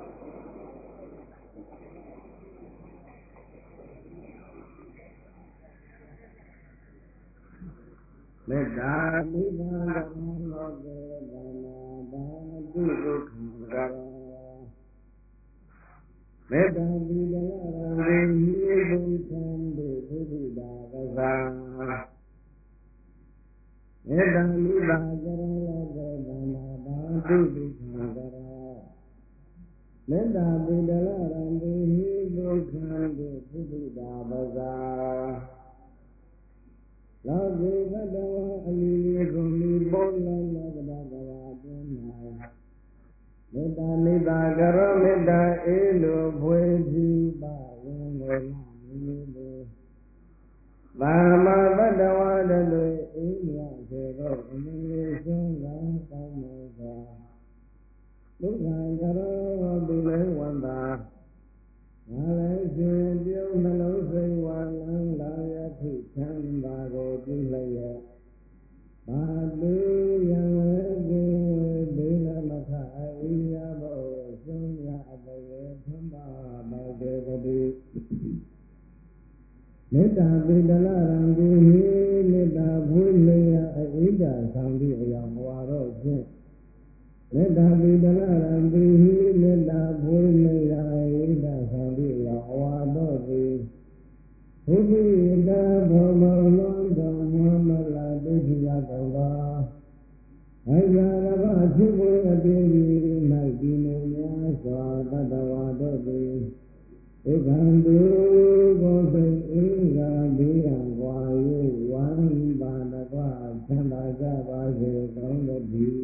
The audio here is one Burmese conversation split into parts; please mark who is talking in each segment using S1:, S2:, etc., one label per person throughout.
S1: မေတ္တာမိဘကံလောကေဗန္နာဘာတိဒုက္ခကံမေတ္တာပိဒလရံဟိဘုသံတိသုတိတာပဇာမေတ္တာမိဘကံလောကေဗန္နာဘာတိဒုက္ခကံမေတ္တာပိဒလရံဟိဘုသံတိသုတိတာပဇာလောကေဘတ္တဝါအလီလေးကိုမိပေါ်လာလောကတာကဘာအတွင်း၌မေတ္တာနိဗ္ဗာန်ကရောမေတ္တာအေလိုဖွေပြီးပါဝင်ဝင်လာမည်လေသာမဘတ္တဝါတို့အိယစေတော့အမင်းလေးဆုံးကံကောင်းမှုစွာဒုက္ခကရောသူလည်းဝန္တာငါလည်းရှင်ပြုံးနှလုံးစိတ်ဝါလန်းလာရထိချမ်းသာကိုပြုလိုက်ရဘာတိယံလည်းကိဝေဘေလမခအိယဘောဆုံးရအတရေသမ္ပါပါကေတတိမေတ္တာပိတလရံဒီမေတ္တာဘုလျာအိဒာသံတိအယောဘဝတော့ဖြင့်မေတ္တာပိတလရံတိမေတ္တာဘုလျာအိဒာသံတိအယောဘဝတော့သည်ဘုဒ္ဓတာဘောမောလွန်တော်မွမ်းမလာဒုက္ခရတော်ပါအဇာရဘဖြစ်ပွေအပြည့်ဒီ၌ဒီနေများစွာတတ္တဝါတို့သည်ဧကံတုကိုယ်စိတ်အေးကဘေးရန်ကွာ၍ဝမ်းပါတကွာချမ်းသာကြပါစေကောင်းသတည်း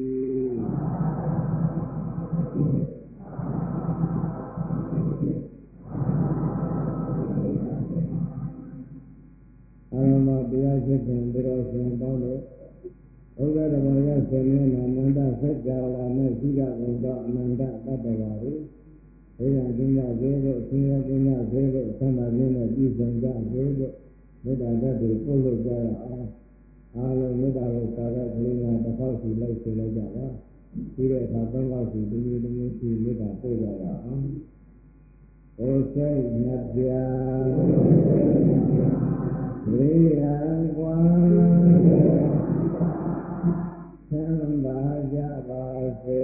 S1: အရမတရားရှိခင်ဘုရားရှင်ပေါင်းတို့ဥဒ္ဒတဘောရဆေမျက်နှာနန္ဒဆက်ကြလာနဲ့ရှိကကုန်သောအနန္တတတ္တဝါတွေဘုရားကျင်းကြစေဖို့ဆင်းရဲကျင်းကြစေဖို့သံဃာခြင်းနဲ့ပြည်စုံကြစေဖို့မေတ္တာဓာတ်တွေပို့လို့ကြရအောင်အားလုံးမေတ္တာကိုသာတဲ့ကလေးများတစ်ခေါက်စီလိုက်ဆိုလိုက်ကြပါပြီးတဲ့အခါသုံးခေါက်စီတနည်းတနည်းစီမေတ္တာပို့ကြရအောင်ဘုစိတ်မြတ်ပြာဘေးရန်ကွာချမ်းသာကြပါစေ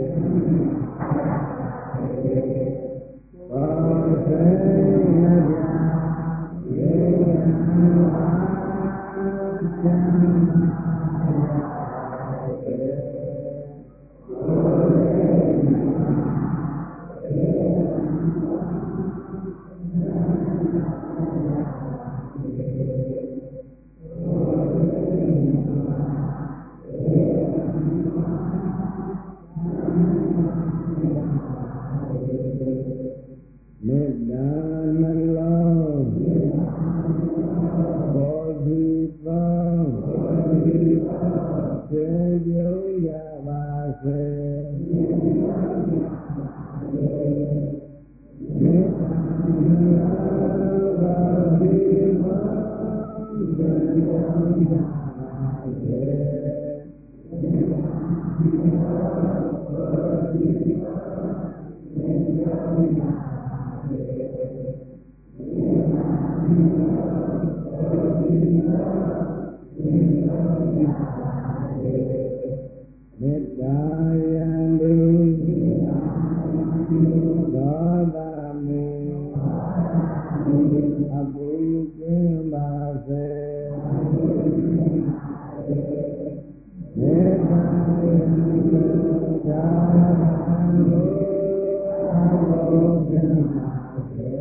S1: ဘောစိတ်မြတ်ပြာဘေးရန်ကွာချမ်းသာကြပါစေမေတ္တာနှလုံးဘောဓိပေါင်းကျေပြုံးကြပါစေမေတ္တာနှလုံးဘောဓိပေါင်းကျေပြုံးကြပါစေမေတ္တာနှလုံးဘောဓိပေါင်းကျေပြုံးကြမေတ္တာယံတုသောတာမေအပုကင်းပါစေမေတ္တာယံတုသောတာမေအပုကင်းပါစေ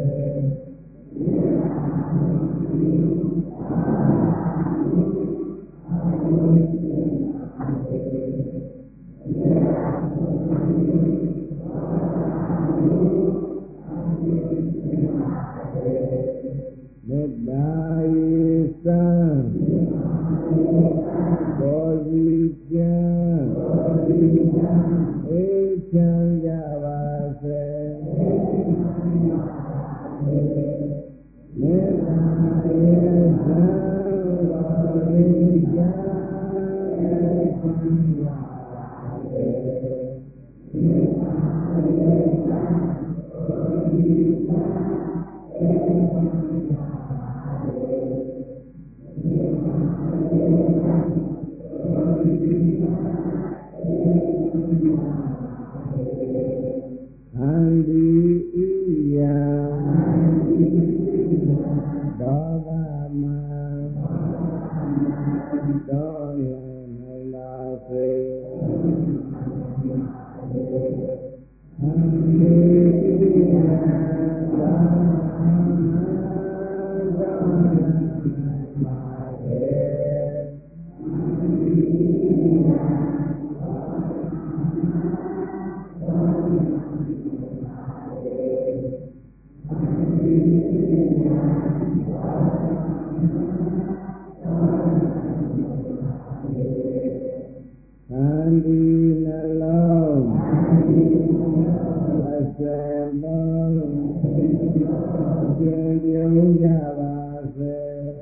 S1: မေတ္တာယေသံဘောဇိကျံအေချမ်းကြပါစေမေတ္တာယေသံဘောဇိကျံအေချမ်းကြပါစေမေတ္တာယေသံတော်လှန်နိုင်ပါစေအမေသာတော်လှန်နိုင်ပါစေ ဒီနှလုံးအစွဲလုံးကျင်ပြုံးကြပါစေ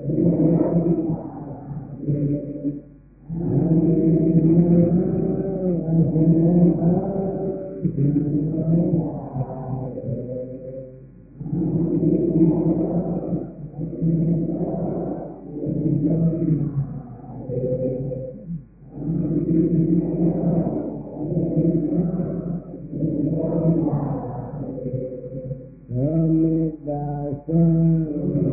S1: မေတ္တာစွမ်း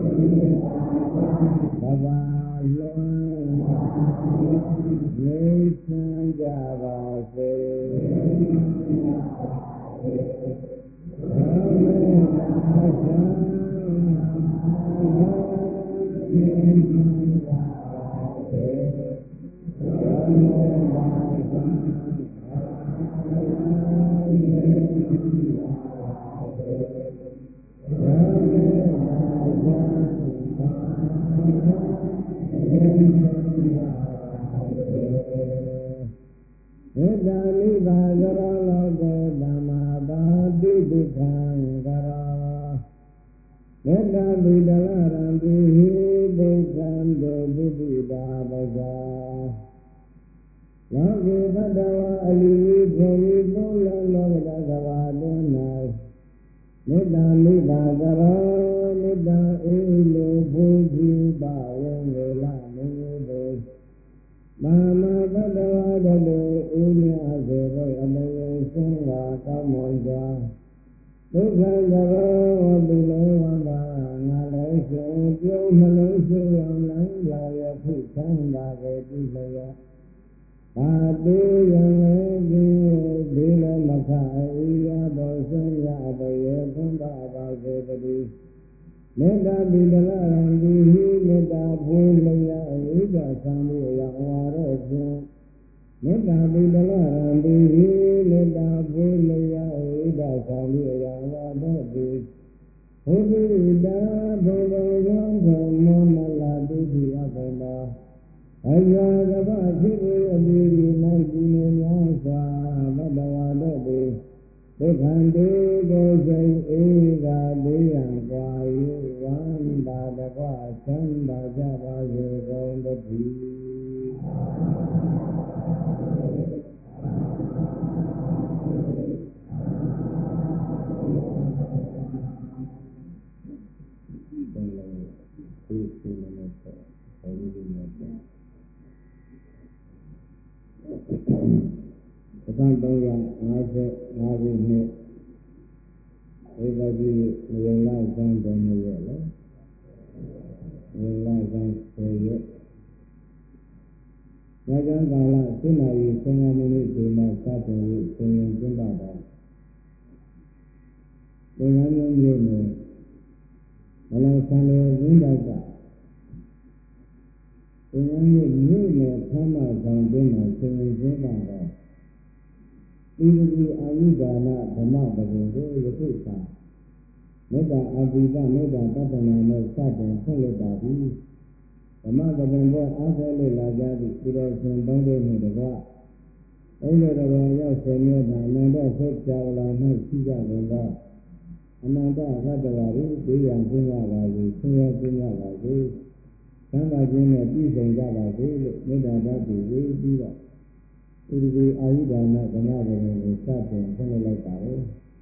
S1: ကဘာလွန်ငြိမ်းချမ်းကြပါစေမေတ္တာစွမ်းငြိမ်းချမ်းကြပါစေမေတ္တာစွမ်းမေတ္တာနိဗ္ဗာန်ကရောလောကေသမ္မာပါတိဒုက္ခံကရောမေတ္တာပိတလရံပိဟိဒုက္ခံတေဘုဒ္ဓတာပဇာလောကေတတဝအလိလိခေယိသုံးလလောကတကဘာတွင်၌မေတ္တာနိဗ္ဗာန်ကရောမေတ္တာအေလိုဘုရားပါဝင်လေလာမင်းတို့မာမတတဝါတတေဥမြစေဘုအတယေစင်္ဃာကောင်းမွန်စွာဒုက္ခကရောတိလေဝန္တာငါလည်းရှင်ပြုံးနှလုံးရှိအောင်နိုင်လာရခုချမ်းသာကိုပြုလျက်ပါတိယံလည်းဒီလည်းမခအိယာဘောစင်ရဘယေသွန်ပါပါစေတည်းမေတ္တာပိတလရံဒီဟိမေတ္တာဖွင့်လျက်ဣဒ္ဓသံဃေယံဝါရောဖြင့်မေတ္တာပိတလရံဒီဟိမေတ္တာဖွင့်လျက်ဣဒ္ဓသံဃေယံဝါရောတိဘုဒ္ဓတာဘုံဘုံရောဘုံမောမလာတိတိအဘံသာအယံကပ္ပဖြစ်ပွေအပြီးဒီ၌ဒီနေများစွာဘဒဝါတို့သည်ဒုက္ခံတေကိုစိတ်ဧကတေယံကွာယဝန္တာတကွသံသာကြပါစေကုန်တည်းဒီလိုနဲ့ဆက်အဲဒီလိုနဲ့ဆက်1355ခုနှစ်ဧကကြီးမယုံလာစံတော်မူရဲ့လေမယုံလာစံ10ရက်ညချမ်းကာလ7နာရီ15မိနစ်ချိန်မှစတင်၍ဆင်ရင်ကျင်းပတော့သင်္ကန်းမျိုးမျိုးနဲ့မလောဆံလေရင်းတကသင်္ကန်းမျိုးမြို့နယ်ဖမ်းမဆောင်တွင်မှာဆင်ရင်ကျင်းပတော့ဒီပတိအာယုဒါနဓမ္မပဒံကိုယခုခါမေတ္တာအာပိတမေတ္တာပတ္တနာနဲ့စတင်ဖွင့်လှစ်ပါပြီဓမ္မပဒံပေါ်အားထုတ်လို့လာကြသည့်ဒီတော်ရှင်ပေါင်းတို့နှင့်တကားဘုန်းတော်တော်ရောက်ဆင်မြတ်တာအနန္တဆုတ်ချာလာ၌ရှိကြကုန်သောအနန္တဘဒ္ဒဝါရီဒေယံကျင်းရပါစေဆင်းရဲကျင်းရပါစေသံသာခြင်းနဲ့ပြည့်စုံကြပါစေလို့မေတ္တာဓာတ်ကိုဝေပြီးတော့ဥဒိအာယုဒါနဓမ္မပဒံကိုစတင်ဖွင့်လှစ်လိုက်ပါတယ်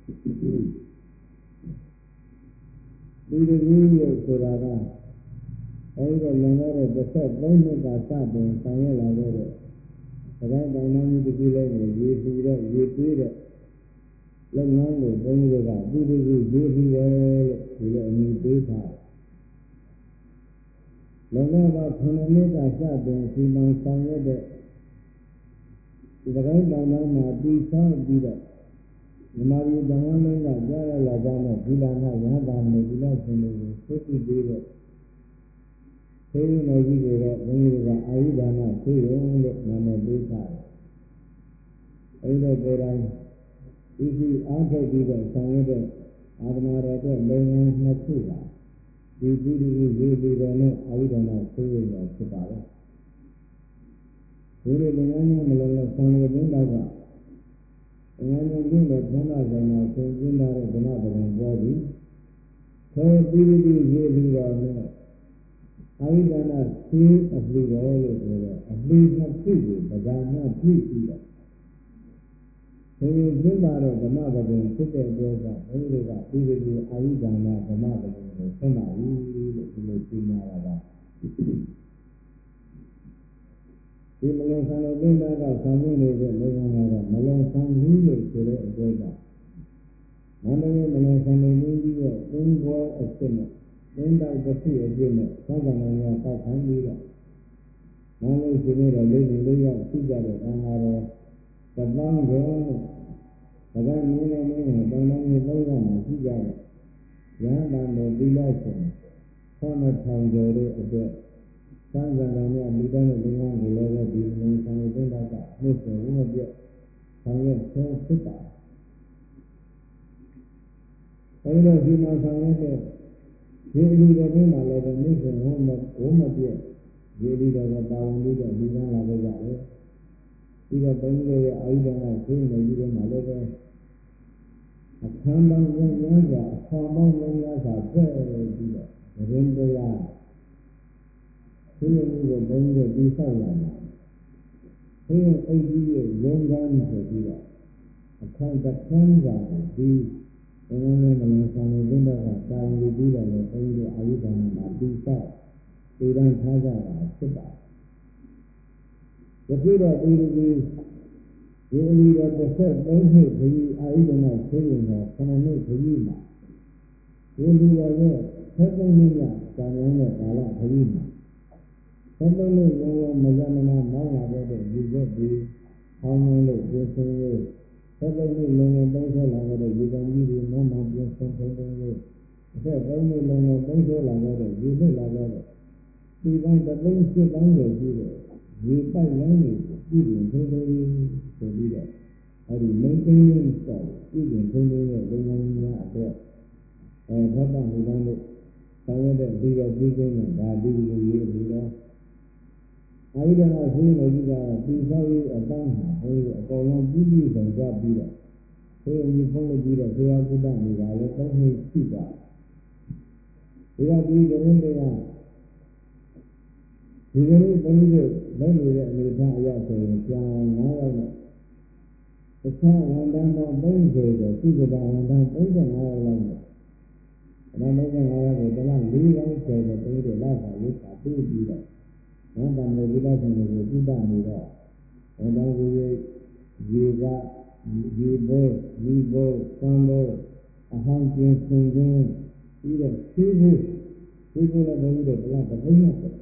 S1: ဒီတည်းရဲ့ဆိုတာကအဲဒီလွန်ခဲ့တဲ့13နှစ်ကစတင်ဆောင်ရွက်လာခဲ့တဲ့တိုင်းတိုင်းတိုင်းဒီကူလေးကိုရေပူတဲ့ရေပေးတဲ့လုပ်ငန်းကိုဘုန်းကြီးတွေကဒီတည်းရေပူတယ်လို့ဒီလိုအမည်ပေးထားတယ်လုံလောက်သော9နှစ်ကစတင်စီမံဆောင်ရွက်တဲ့ဒီတိုင်းတောင်တိုင်းမှာပြီးဆောင်ပြီးတော့မြမာပြည်တဝန်းလုံးကကြားရလာကြတဲ့ဒီလာနာရဟတာနဲ့ဒီလာရှင်တွေကိုသိသိသေးတဲ့သိရနေကြီးတွေတော့ဘုန်းကြီးကအာယုဒါနသိရုံလို့နာမည်ပေးထားတယ်။အဲဒီတော့ကိုယ်တိုင်ဒီအားထုတ်ပြီးတော့ဆောင်ရွက်တဲ့အာသနာတော်အတွက်လုံငန်းနှစ်ခုပါဒီပြည်သူရေးလူတွေနဲ့အာယုဒါနသိရုံတော့ဖြစ်ပါတယ်။ဒီလိုလုံငန်းများမလုံလောက်ဆောင်ရွက်တဲ့တော့ကငါးမျိုးပြည့်တဲ့ဘုရားဆိုင်မှာဆင်ကျင်းထားတဲ့ဓမ္မပဒံပွဲသည်သောတိတိရေလူတော်နဲ့အာယုဒနာသေအလှူတော်လို့ဆိုတော့အလှူနှစ်ခုကိုပဒါနပြုပြီးတော့ဆင်ကျင်းပါတဲ့ဓမ္မပဒံဖြစ်တဲ့အတွက်ကြောင့်ဘုန်းကြီးတွေကတိတိအာယုဒနာဓမ္မပဒံကိုဆက်ပါပြီလို့ဒီလိုရှင်းရတာပါဒီမလုံဆံတဲ့တင်တာကဆောင်ရနေတဲ့နိုင်ငံကတော့မလုံဆံဘူးလို့ဆိုတဲ့အတွက်ကြောင့်မန္တလေးမလုံဆံတဲ့လူကြီးရဲ့သင်္ဘောအဖြစ်နဲ့သင်္တောက်တစ်ခုအဖြစ်နဲ့သောကနိုင်ငံတောက်ခိုင်းပြီးတော့မန္တလေးရှင်နေတော့လေးလေးရောက်ရှိကြတဲ့သံဃာတော်1000ကျော်နဲ့ဒါကမြင်းနဲ့မင်းနဲ့တောင်တိုင်း300မှာရှိကြတဲ့ရဟန္တာနဲ့သီလရှင်9000ကျော်တို့အတွက်သံဃာတော်များလူတိုင်းနဲ့ငါးကိုလည်းပဲဒီလိုဆံရတဲ့တော့ကနှိမ့်ဆိုဝမပြတ်ဆောင်ရွက်ဆဲဖြစ်ပါတယ်အဲဒီတော့ဒီမှာဆောင်ရွက်တဲ့ဒီအလူတော်တွေမှာလည်းပဲနှိမ့်ဆိုဝမပြတ်ဒီအလူတော်ကပါဝင်ပြီးတော့လူသားလာကြတယ်ပြီးတော့ဘုန်းကြီးရဲ့အာယုဒနာသိနေပြီးတော့မှလည်းပဲအခမ်းပေါင်းများများစွာအဖော်ပေါင်းများများစွာဖွဲ့ပြီးတော့ရင်တရားသိရမှုကိုဘုန်းကြီးတို့ပြီးဆောက်ရမှာသိရင်အိပ်ကြီးရဲ့ရုံးကန်းဆိုပြီးတော့အခမ်းတစ်ခမ်းစာကိုပြီးဘုန်းကြီးမလန်ဆံနေတဲ့တော့ကတာဝန်ယူပြီးတော့လည်းဘုန်းကြီးတို့အာယုဒနာမှာပြီးဆောက်ဒီတိုင်းထားကြတာဖြစ်ပါတယ်ဒီတော့ဒီအလူတော်13နှစ်ခရီးအာယုဒနာသိရင်တော့9နှစ်ခရီးမှာဒီလူတော်ရဲ့13နှစ်ညစာရင်းနဲ့ကာလခရီးမှာ13နှစ်ရောမဇ္ဇမနာမောင်းလာတဲ့ဒီဘက်ဒီဟောင်းနှလို့ပြင်ဆင်ရေး13နှစ်လုံးလုံးသုံးဆွဲလာတဲ့ဒီကံကြီးဒီမောင်းမှပြင်ဆင်ထုံးထုံးရေး13နှစ်လုံးလုံးသုံးဆွဲလာတဲ့ဒီလွတ်လာတဲ့ဒီကံ3,800ကျော်ရှိတဲ့ဒီပိုက်လိုင်းတွေကိုပြည်ပြင်ထုံးထုံးရေးဆိုပြီးတော့အဲဒီမင်းသိင်းတော့ပြည်ပြင်ထုံးထုံးရဲ့လုပ်ငန်းများအတွက်ထောက်ပံ့နေလို့ဆောင်ရတဲ့ဒီတော့ပြည်သိင်းနဲ့ဒါဒီလိုရေးပြီးတော့အာယုဒနာရှိနေကြတာဒီဆောက်ရေးအပိုင်းမှာဘုန်းကြီးအကောင်လုံးပြည်ပြည်ဆောင်ကြပြီးတော့ဘုန်းကြီးဖုန်းလို့ပြီးတော့ဆရာကုသနေတာလည်း3နှစ်ရှိသွားဒီကဒီကရင်တရားဒီကနေ့ဘုန်းကြီးတို့လုပ်နေတဲ့အနေအထားအရဆိုရင်ကြာ9ရောက်နဲ့တခြားဝန်ထမ်းပေါင်း30ကျော်သုခတာဝန်ထမ်း35ရောက်လောက်နဲ့ဒါ35ရောက်ကိုတစ်လ4ရောက်ကျော်တော့ဘုန်းကြီးတို့လာစာရေးစာပေးပြီးတော့ဝန္တမေဒီလာရှင်တွေကိုကုသနေတော့ဝန်ထမ်းကြီးရေကရေဘိုးမိဘိုးသံဘိုးအဟောင်းကျင်းစင်ခြင်းပြီးတော့ရှိဖို့လည်းဘုန်းကြီးတို့တစ်လ3နှစ်ပဲ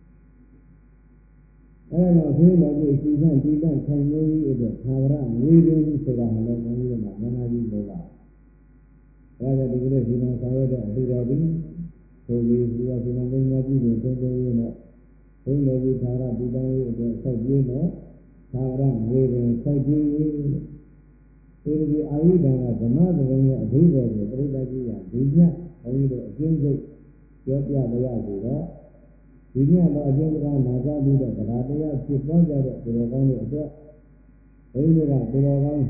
S1: အဲ့ဒါဆိုရင်တော့ဒီစီကံဒီကံထိုင်နေပြီးအတွက်သာဝရငွေရင်းဆိုတာဟာလည်းဘုန်းကြီးတို့မှာဉာဏ်ကြီးလိုပါအဲ့ဒါကြောင့်ဒီကနေ့ဒီမှာဆောင်ရတဲ့အလှူတော်ပြီးဆိုပြီးဒီကဒီမှာလည်းများပြည်တယ်သုံးသုံးရင်းနဲ့ဘုန်းတော်ကြီးသာရဒီတိုင်းရေးအတွက်ဆောက်ပြင်းတော့သာဝရငွေရင်ဆောက်ပြင်းရေးဒီအာယုဒါကဓမ္မပဒံရဲ့အဓိပ္ပာယ်ကိုပြိဋ္ဌာကြီးကဒီညဘုန်းကြီးတို့အကျဉ်းချုပ်ပြောပြပါရစေတော့ဒီညတော့အကျဉ်းစကားနာကြပြီးတော့တရားတရားဖြစ်ပွားကြတဲ့ဒီတော်ကောင်းတွေအတွက်ဘုန်းကြီးကဒီတော်ကောင်း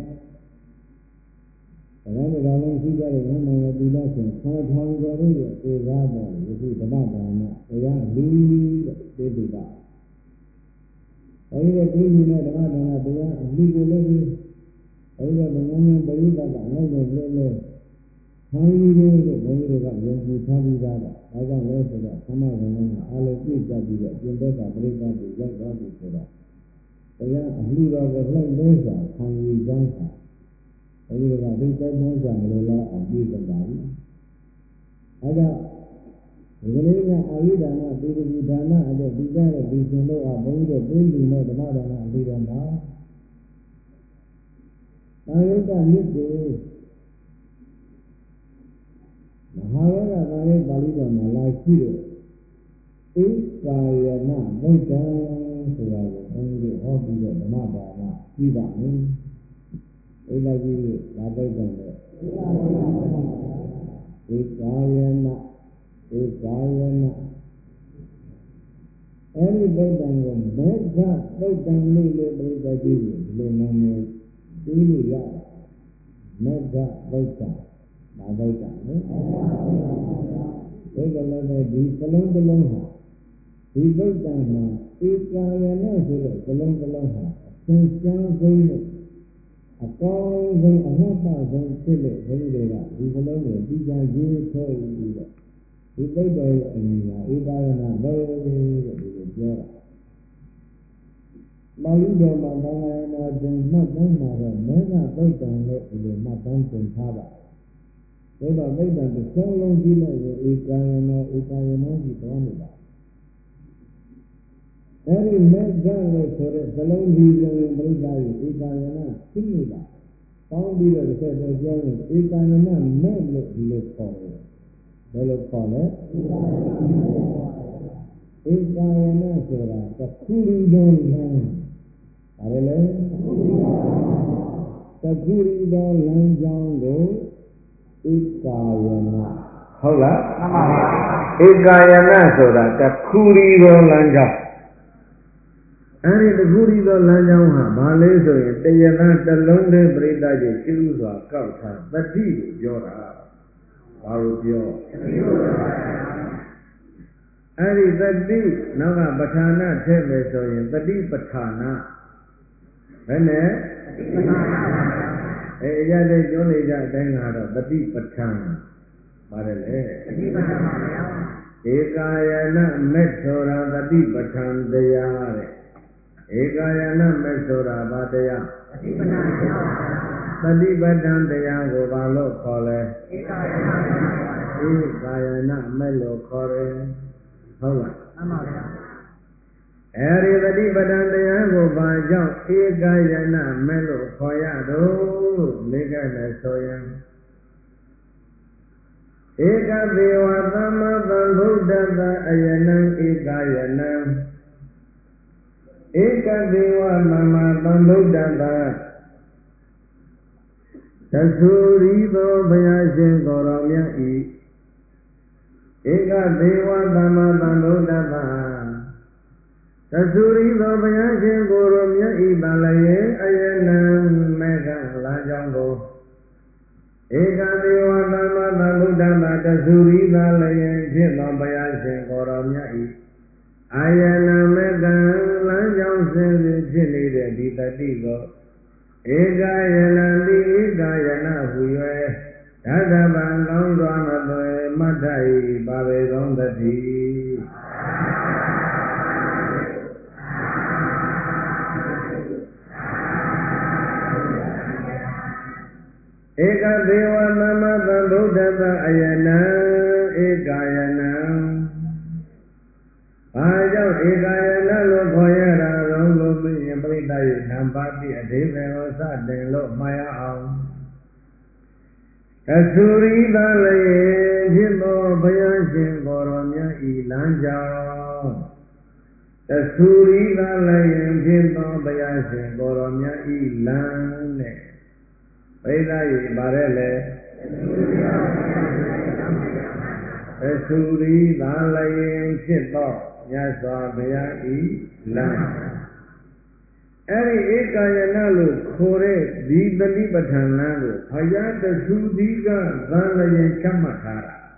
S1: တရားလုံးရှိကြတဲ့ဉာဏ်နာရဲ့ဒီလားရှင်9000ကျော်ရဲ့ဧကားတော်ယခုဓမ္မဒါနတရားလူတဲ့သိတိပါဘုန်းကြီးတို့ပြည်နဲ့ဓမ္မဒါနတရားအလူကိုလည်းဒီဘုန်းကြီးတို့ငန်းငန်းပရိသတ်ကအလိုက်နဲ့လဲခံယူတယ်လို့ဘုန်းကြီးတွေကယုံကြည်ထားပြီးသားပါဒါကြောင့်လဲဆိုတော့သမဂ္ဂဝန်ကအားလုံးပြည့်ကြပြီးတော့အကျင့်ဘက်ကပရိသတ်တွေရောက်သွားပြီဆိုတော့တရားအလှတော်ကိုလှိုက်လဲစွာခံယူကြတာအဲဒီကဒီကောင်းကောင်းစွာမလို့လားအောင်ပြည့်စုံပါပြီအဲဒါဒီကလေးကအာယုဒါနပေတကူဒါနအဲ့ဒီကြတဲ့ဒီရှင်တို့ကဘုန်းကြီးတို့ပေးလူနဲ့ဓမ္မဒါနအလူတော်မှာသာယုတ္တမြစ်ကိုမဟာဝရသာယုတ်ပါဠိတော်မှာလာရှိတဲ့ဧကာယနာဗုဒ္ဓံဆိုတာကိုဘုန်းကြီးတို့ဟောပြီးတော့ဓမ္မဒါနပြုပါမယ်။ဧကကြီးလာဗုဒ္ဓံနဲ့ဧကာယနာဧကာယနာအဲ့ဒီဗုဒ္ဓံကိုမေဃဗုဒ္ဓံလို့လည်းပြိတ္တကြီးကိုဒီလိုနာမည်ပြီးလို့ရတယ်။မေဃဗုဒ္ဓံဒါဗုဒ္ဓံနော်။ဘုရားလည်းပဲဒီစလုံးတစ်လုံးဟာဒီဗုဒ္ဓံမှာဧကာယနာဆိုတဲ့စလုံးတစ်လုံးဟာအသင်္ချမ်းဆုံးနဲ့အကောင်းဆုံးအလှပဆုံးဖြစ်လို့ဘုရားတွေကဒီစလုံးကိုပြီးကြရေးဆိုပြီးတော့ဒီဗုဒ္ဓရဲ့အမည်ကဧကာယနာလို့တဲ့ဒီလိုပြောတာပါဠိတော်မှာဘာသာနာတွင်မှတ်တမ်းမှာတော့မေဃဗုဒ္ဓံလို့ဒီလိုမှတ်တမ်းတင်ထားပါတယ်ဒါတော့ဗုဒ္ဓံတစ်စုံလုံးကြည့်လိုက်ရင်ဧကာယနာကြီးသွားနေတာအဲ့ဒီမေဃလို့ဆိုတဲ့ဇလုံးကြီးဆိုရင်ပြိဿရဲ့ဧကာယနာသိနေတာပေါင်းပြီးတော့တစ်ဆက်တည်းပြောရင်ဧကာယနာမဲ့လို့ဒီလိုခေါ်တယ်ဘယ်လိုခေါ်လဲဧကာယနာဆိုတာတခုရီသောလမ်းဒါလည်းတခုရီသောလမ်းကြောင်းကိုဧကာယနာဟုတ်လားမှန်ပါဗျာဧကာယနာဆိုတာတခုရီသောလမ်းကြောင်းအဲ့ဒီတခုရီသောလမ်းကြောင်းဟာဘာလဲဆိုရင်တယနာတစ်လုံးလေးပြိတ္တကြီးရှိဥစွာကောက်ထားတတိကိုပြောတာဘာလို့ပြောအဲ့ဒီတတိနောက်ကပဋ္ဌာနာထည့်မယ်ဆိုရင်တတိပဋ္ဌာနာဘယ်နဲ့အရတဲ့ကျွန်းနေကြအတိုင်းကတော့တတိပဋ္ဌာန်ပါတယ်လေတတိပဋ္ဌာန်ပါဗျာဧကာယနာမဲ့ဆိုတာတတိပဋ္ဌာန်တရားတဲ့ဧကာယနာမဲ့ဆိုတာဘာတရားတတိပဋ္ဌာန်တရားပါတတိပဋ္ဌာန်တရားကိုဘာလို့ခေါ်လဲဧကာယနာဧကာယနာမဲ့လို့ခေါ်တယ်ဟုတ်လားမှန်ပါဗျာအဲဒီတတိပဋ္ဌာန်တရားကိုဘာကြောင့်ဧကာယနာမဲ့လို့ခေါ်ရတော့မေးခဲ့မယ်ဆိုရင်ဧကသေဝသမ္မာသမ္ဗုဒ္ဓတ္တအယနံဧကာယနံဧကသေဝသမ္မာသမ္ဗုဒ္ဓတ္တသသုရိသောဘုရားရှင်ကိုယ်တော်မြတ်ဤဧကသေဝသမ္မာသမ္ဗုဒ္ဓတ္တသသုရိသောဘုရားရှင်ကိုယ်တော်မြတ်ဤပါလျင်အယနံမေဃလမ်းကြောင်းကိုဧကသေဝသမ္မာသမ္ဗုဒ္ဓတ္တသသုရိသာလျင်ဖြစ်သောဘုရားရှင်ကိုယ်တော်မြတ်ဤအာယနာမေကံလမ်းကြောင်းစဉ်စဉ်ဖြစ်နေတဲ့ဒီတတိကိုဧကာယနာတိဧကာယနာဟူ၍ဓတ္တဗံကောင်းစွာမသွေမတ္တဤပါပေကောင်းသတိဧကသေဝသမ္မာသမ္ဗုဒ္ဓတ္တအယနံဧကာယနံဘာကြောင့်ဧကာယနာလို့ခေါ်ရတာတော့လို့ပြီးရင်ပြိတ္တရဲ့နံပါတ်အဓိပ္ပာယ်ကိုစတင်လို့မှားရအောင်အသုရိသလည်းဖြစ်သောဘုရားရှင်ကိုယ်တော်မြတ်ဤလမ်းကြောင်းအသုရိသလည်းဖြစ်သောဘုရားရှင်ကိုယ်တော်မြတ်ဤလမ်းနဲ့ပြိတ္တရဲ့ပါတယ်လေအသုရိသလည်းဖြစ်သောမြတ်စွာဘုရားဤလမ်းအဲ့ဒီဧကာယနာလို့ခေါ်တဲ့ဒီတတိပဋ္ဌာန်လမ်းကိုဘုရားတဆူသီးကသံလျင်ချမှတ်ထားတာ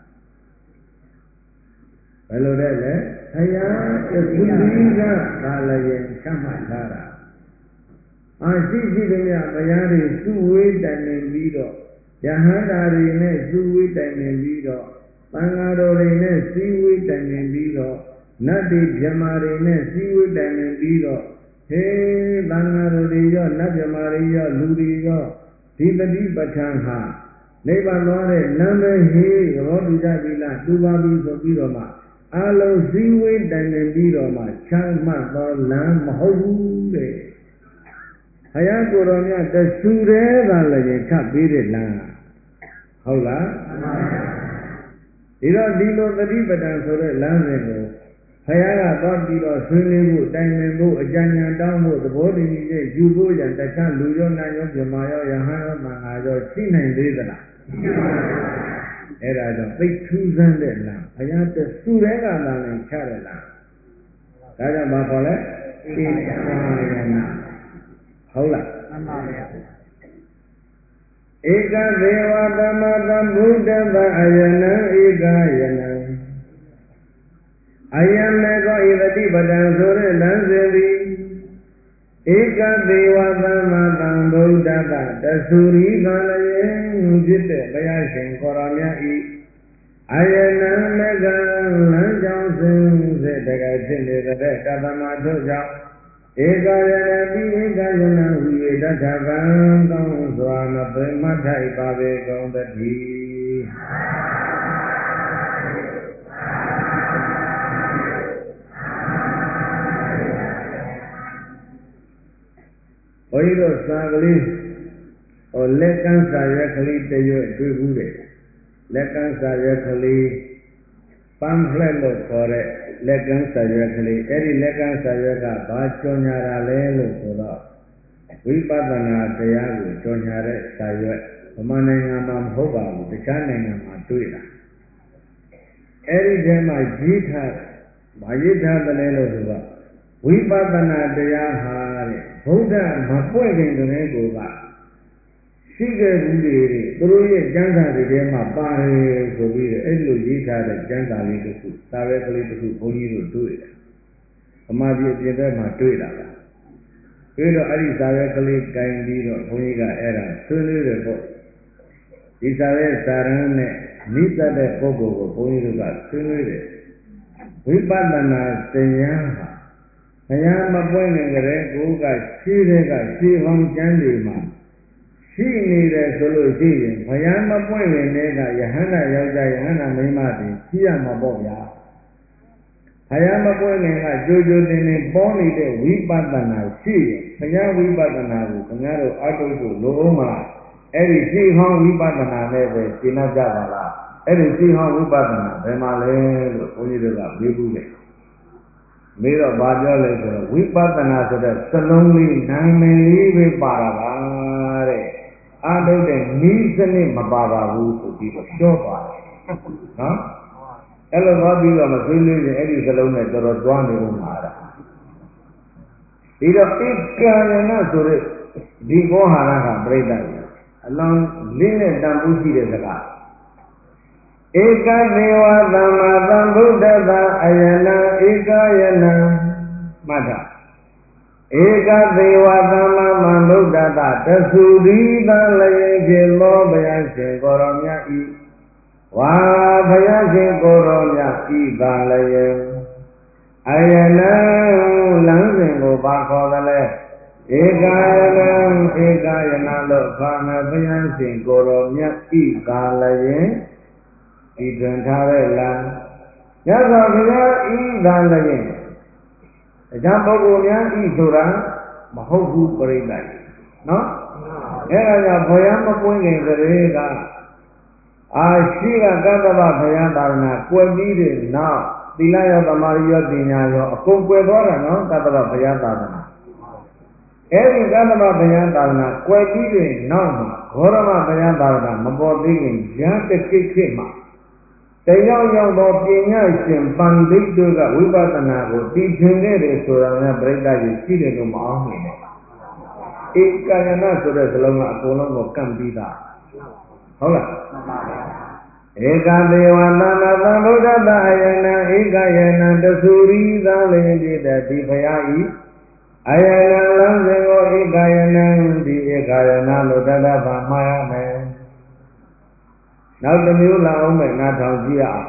S1: ဘယ်လိုတဲ့လဲဘုရားတဆူသီးကသံလျင်ချမှတ်ထားတာရှိသည်မြတ်ဘုရားတွေစုဝေးတိုင်ပင်ပြီးတော့ယဟန္တာတွေနဲ့စုဝေးတိုင်ပင်ပြီးတော့သံဃာတော်တွေနဲ့စည်းဝေးတိုင်ပင်ပြီးတော့နတ်တိဗြဟ္မာတွေနဲ့စည်းဝေးတိုင်ပင်ပြီးတော့ဟေးသံဃာတော်တွေရောနတ်ဗြဟ္မာတွေရောလူတွေရောဒီတတိပဋ္ဌာန်ဟာနိဗ္ဗာန်သွားတဲ့လမ်းပဲဟေးသဘောတူကြပြီလားတူပါပြီဆိုပြီးတော့မှ alo siwe dan biro ma chama to lam mahu de haya koromya tasure ga layin khat pi de lanဟုတ်လားဒီတော့ဒီလိုသတိပဋ္ဌာန်ဆိုတဲ့လမ်းစဉ်ကိုဘုရားကသွားပြီးတော့ဆွေးနွေးဖို့တိုင်ပင်ဖို့အကြံဉာဏ်တောင်းဖို့သဘောတည်ရဲ့ယူဖို့ရန်တခြားလူရောနာရောပြမရောယဟန်ရောသံဃာရောရှိနိုင်သေးသလားအဲ့ဒါကြောင့်သိထူးဆန်းတဲ့လမ်းဘုရားတဆူတဲ့ကသာလည်းချတဲ့လမ်းဒါကြောင့်ဘာခေါ်လဲဧကာယနာဟုတ်လားမှန်ပါဗျာဧကဒေဝသမတံဘုဒ္ဓတအယနံဧကာယနံအယံမေကောဣတိပဒံဆိုတဲ့လမ်းစဉ်သည်ဧကဒေဝသမတံဘုဒ္ဓတတဆူရီကလည်းဖြစ်တဲ့ဘုရားရှင်ကိုရောမြတ်ဤအယနံမေကလမ်းကြောင်းစဉ်စေတကယ်ဖြစ်နေတဲ့ကသမတို့ကြောင့်ဧကယနာတိဧကယနာဟူ၍တထကံကောင်းစွာမသွေမထိုက်ပါပေကုန်တည်းဘုန်းကြီးတို့စာကလေးလက်ကန်းစာရွက်ကလေးတရွတ်တွေ့ဘူးတယ်လက်ကန်းစာရွက်ကလေးပမ်ဖလက်လို့ခေါ်တဲ့လက်ကန်းစာရွက်ကလေးအဲ့ဒီလက်ကန်းစာရွက်ကဘာကြော်ညာတာလဲလို့ဆိုတော့ဝိပဿနာတရားကိုကြော်ညာတဲ့စာရွက်ဗမာနိုင်ငံမှာမဟုတ်ပါဘူးတခြားနိုင်ငံမှာတွေ့တာအဲ့ဒီထဲမှာရေးထားဘာရေးထားတယ်လဲလို့ဆိုတော့ဝိပဿနာတရားဟာတဲ့ဘုရားမပွင့်ခင်တည်းကရှိခဲ့ဘူးတွေသူတို့ရဲ့ကျမ်းစာတွေထဲမှာပါတယ်ဆိုပြီးတော့အဲ့လိုရေးထားတဲ့ကျမ်းစာလေးတစ်ခုစာရွက်ကလေးတစ်ခုဘုန်းကြီးတို့တွေ့တယ်ဗမာပြည်အပြင်ဘက်မှာတွေ့တာပါတွေ့တော့အဲ့ဒီစာရွက်ကလေးကင်ပြီးတော့ဘုန်းကြီးကအဲ့ဒါဆွေးနွေးတယ်ပေါ့ဒီစာရွက်စာရန်နဲ့နိစ္စတဲ့ပုဂ္ဂိုလ်ကိုဘုန်းကြီးတို့ကဆွေးနွေးတယ်ဝိပဿနာတရားဟာဘုရားမပွင့်ခင်ကတည်းကိုကရှိတဲ့ကရှိဟောင်းကျမ်းတွေမှာရှိနေတယ်ဆိုလို့ရှိရင်ဘုရားမပွင့်ခင်တည်းကယဟန္တာယောက်ျားယဟန္တာမိန်းမတွေရှိရမှာပေါ့ဗျာဘုရားမပွင့်ခင်ကကြိုကြိုတင်တင်ပေါ်နေတဲ့ဝိပဿနာရှိရင်ဘုရားဝိပဿနာကိုခင်ဗျားတို့အတုဖို့လိုအောင်မလားအဲ့ဒီရှိဟောင်းဝိပဿနာနဲ့ပဲရှင်းကြပါလားအဲ့ဒီရှိဟောင်းဝိပဿနာဘယ်မှာလဲလို့ဘုန်းကြီးတို့ကမေးဘူးတယ်မေးတော့ဘာပြောလဲဆိုတော့ဝိပဿနာဆိုတဲ့စလုံးလေးနာမည်လေးပဲပါတာပါတဲ့အာထုပ်တဲ့နီးစနစ်မပါပါဘူးဆိုပြီးတော့ပြောသွားတယ်နော်အဲ့လိုသွားပြီးတော့မဆွေးနွေးရင်အဲ့ဒီစလုံးနဲ့တော်တော်တွားနေဦးမှာတာဒီတော့ဧကယနာဆိုတဲ့ဒီကောဟာရကပြိတ္တအလွန်လေးနဲ့တန်ဖိုးရှိတဲ့စကားဧကဒေဝသမ္မာသမ္ဗုဒ္ဓသာအယနံဧကယနံမှတ်တာဧကဒေဝသမ္မာသမ္ဗုဒ္ဓသာတဆူဒီသလည်းဖြစ်သောဘုရားရှင်ကိုရောမြတ်ဤဝါဘုရားရှင်ကိုရောမြတ်ဤသာလည်းအယနံလမ်းစဉ်ကိုပါခေါ်သလဲဧကယနံဧကယနလို့ခေါ်မယ်ဘုရားရှင်ကိုရောမြတ်ဤသာလည်းဤတွင်ထားတဲ့လမ်းမြတ်စွာဘုရားဤသာလည်းအကြောင်းပုဂ္ဂိုလ်များဤဆိုတာမဟုတ်ဘူးပြိတ္တာနော်အဲ့ဒါကြောင့်ဘုရားမပွင့်ခင်ကလေးကအာရှိကကတ္တဗဘုရားသာသနာကွယ်ပြီးတဲ့နောက်သီလရောသမာဓိရောပညာရောအကုန်ကွယ်သွားတာနော်ကတ္တဗဘုရားသာသနာအဲ့ဒီကတ္တဗဘုရားသာသနာကွယ်ပြီးတဲ့နောက်မှာဂေါရမဘုရားသာသနာမပေါ်သေးခင်ရဟန်းတစ်ခေတ်မှာတယောက်ယောက်သောပညာရှင်ပန္တိတ်တို့ကဝိပဿနာကိုတည်ထင်ခဲ့တယ်ဆိုတာများပြိတ္တာကြီးရှိတယ်လို့မအောင်နေနဲ့ဧကယနာဆိုတဲ့စလုံးကအကုန်လုံးကိုကန့်ပြီးသားဟုတ်လားမှန်ပါဗျာဧကဒေဝသမ္မာသမ္ဗုဒ္ဓတအယနံဧကယနံတဆူရီသာလင်ဖြစ်တဲ့ဒီဘုရားဤအယနံလမ်းစဉ်ကိုဧကယနံဒီဧကယနာလို့တတ္တဗမှားရမယ်နောက်တစ်မျိုးလာအောင်မယ်နားထောင်ကြည့်အောင်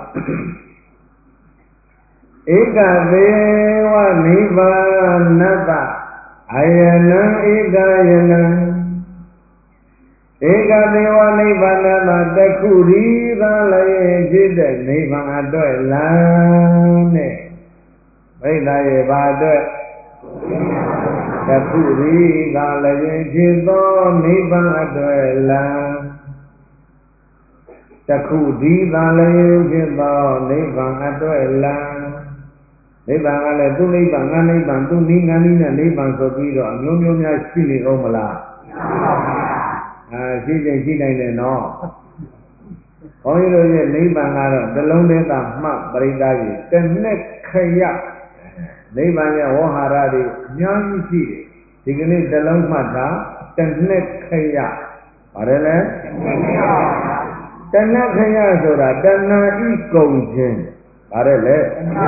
S1: ဧကသေဝနိဗ္ဗာနတ္တအယနံဧကယနံ Eka dewa nibbana takuri dalaye jidde nibbana atwe lane. Baitaye batwe takuri dalaye jiddo nibbana atwe lane. Takuri dalaye jiddo nibbana atwe lane. Nibbana le tu nibbana nibbana tu ningani na nibbana soပြီးတော့အမျိုးမျိုးများရှိနေအောင်မလားရှိခြင်းရှိနိုင်တယ်နော်ဘုန်းကြီးတို့ရဲ့နိဗ္ဗာန်ကတော့တလုံးတည်းသာမှတ်ပရိသတ်ကြီးတစ်နှစ်ခရနိဗ္ဗာန်ရဲ့ဝဟရတွေအများကြီးရှိတယ်ဒီကနေ့တလုံးမှတ်တာတစ်နှစ်ခရပါတယ်လေတစ်နှစ်ခရဆိုတာတဏှာဤကုန်ခြင်းပါတယ်လေ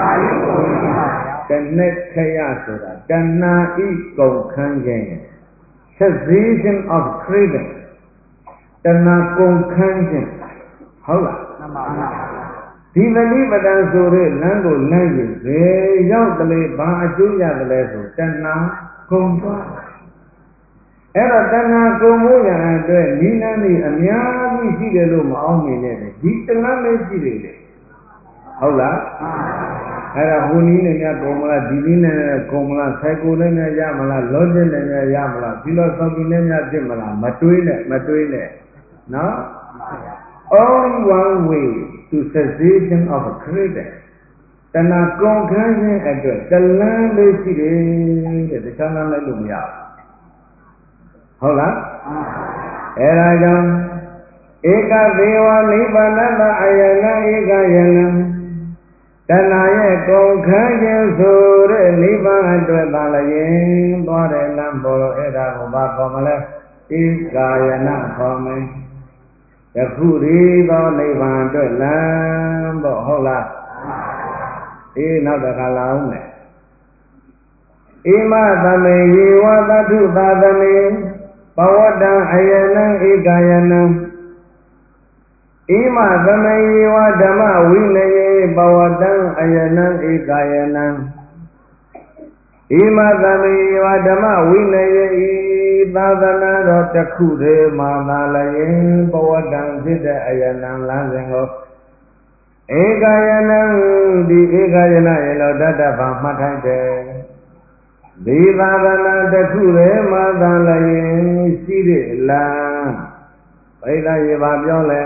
S1: တစ်နှစ်ခရဆိုတာတဏှာဤကုန်ခန်းခြင်း cessation of craving တဏှာကုန်ခန်းခြင်းဟုတ်လားမှန်ပါဗျာဒီပฏิပဒံဆိုတဲ့လမ်းကိုလမ်းရင်ဘယ်ရောက်တယ်လဲဘာအကျိုးရတယ်လဲဆိုတဏှာကုန်သွားအဲ့တော့တဏှာကုန်မှုရန်အတွက်နိလန်းကြီးအများကြီးရှိတယ်လို့မအောင်မြင်နဲ့ဒီတလမ်းလေးရှိတယ်လေဟုတ်လားအဲ့ဒါဟိုနည်းနဲ့များကုန်မလားဒီနည်းနဲ့ကုန်မလားဆိုင်ကိုနဲ့များရမလားလောဂျစ်နဲ့များရမလားဖီလိုဆိုဖီနဲ့များဖြစ်မလားမတွေးနဲ့နော် only one way to cessation of a craving တဏှာကုန်ခန်းခြင်းအတွက်တလန်းလေးရှိတယ်တဲ့တခြားလမ်းလိုက်လို့မရဘူးဟုတ်လားအဲ့ဒါကြောင့်ဧကဒေဝနိဗ္ဗာန်တအယနာဧကယနာတဏှာရဲ့ကုန်ခန်းခြင်းဆိုတဲ့နိဗ္ဗာန်အတွက်သာလျင်သွားတယ်လမ်းပေါ်လို့အဲ့ဒါကိုဘာခေါ်မလဲဧကယနာခေါ်မယ်တခုရီသောနိဗ္ဗာန်အတွက်လမ်းပေါ့ဟုတ်လားနောက်တစ်ခါလာအောင်မယ်ဣမသမေယေဝသတ္ထုသာသမေပဝတ္တံအယနံဧကယနံဣမသမေယေဝဓမ္မဝိနယေပဝတ္တံအယနံဧကယနံဣမသမေယေဝဓမ္မဝိနယေသာသနာတော်တစ်ခုတည်းမှာသာလျင်ပဝတ္တံဖြစ်တဲ့အယနံလမ်းစဉ်ကိုဧကယနံဒီဧကယနရေလောတတ္တဗံမှတ်ထိုက်တယ်ဒီသာသနာတစ်ခုတည်းမှာသာလျင်ရှိတဲ့လမ်းဘိဓရေဘာပြောလဲ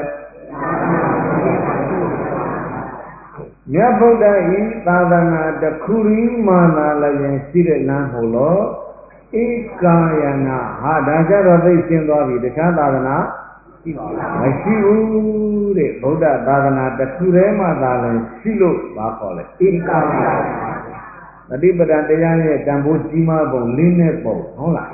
S1: မြတ်ဗုဒ္ဓဤသာသနာတစ်ခုတည်းမှာသာလျင်ရှိတဲ့လမ်းဟိုလို့ဧကာယနာဟာဒါကြတော့သိရှင်းသွားပြီတခြားသာသနာမရှိဘူးတဲ့ဗုဒ္ဓသာသနာတစ်ခုတည်းမှသာလဲရှိလို့ဘာခေါ်လဲဧကာယနာတတိပဒံတရားရဲ့တန်ဖိုးကြီးမားပုံလေးနဲ့ပုံဟုတ်လား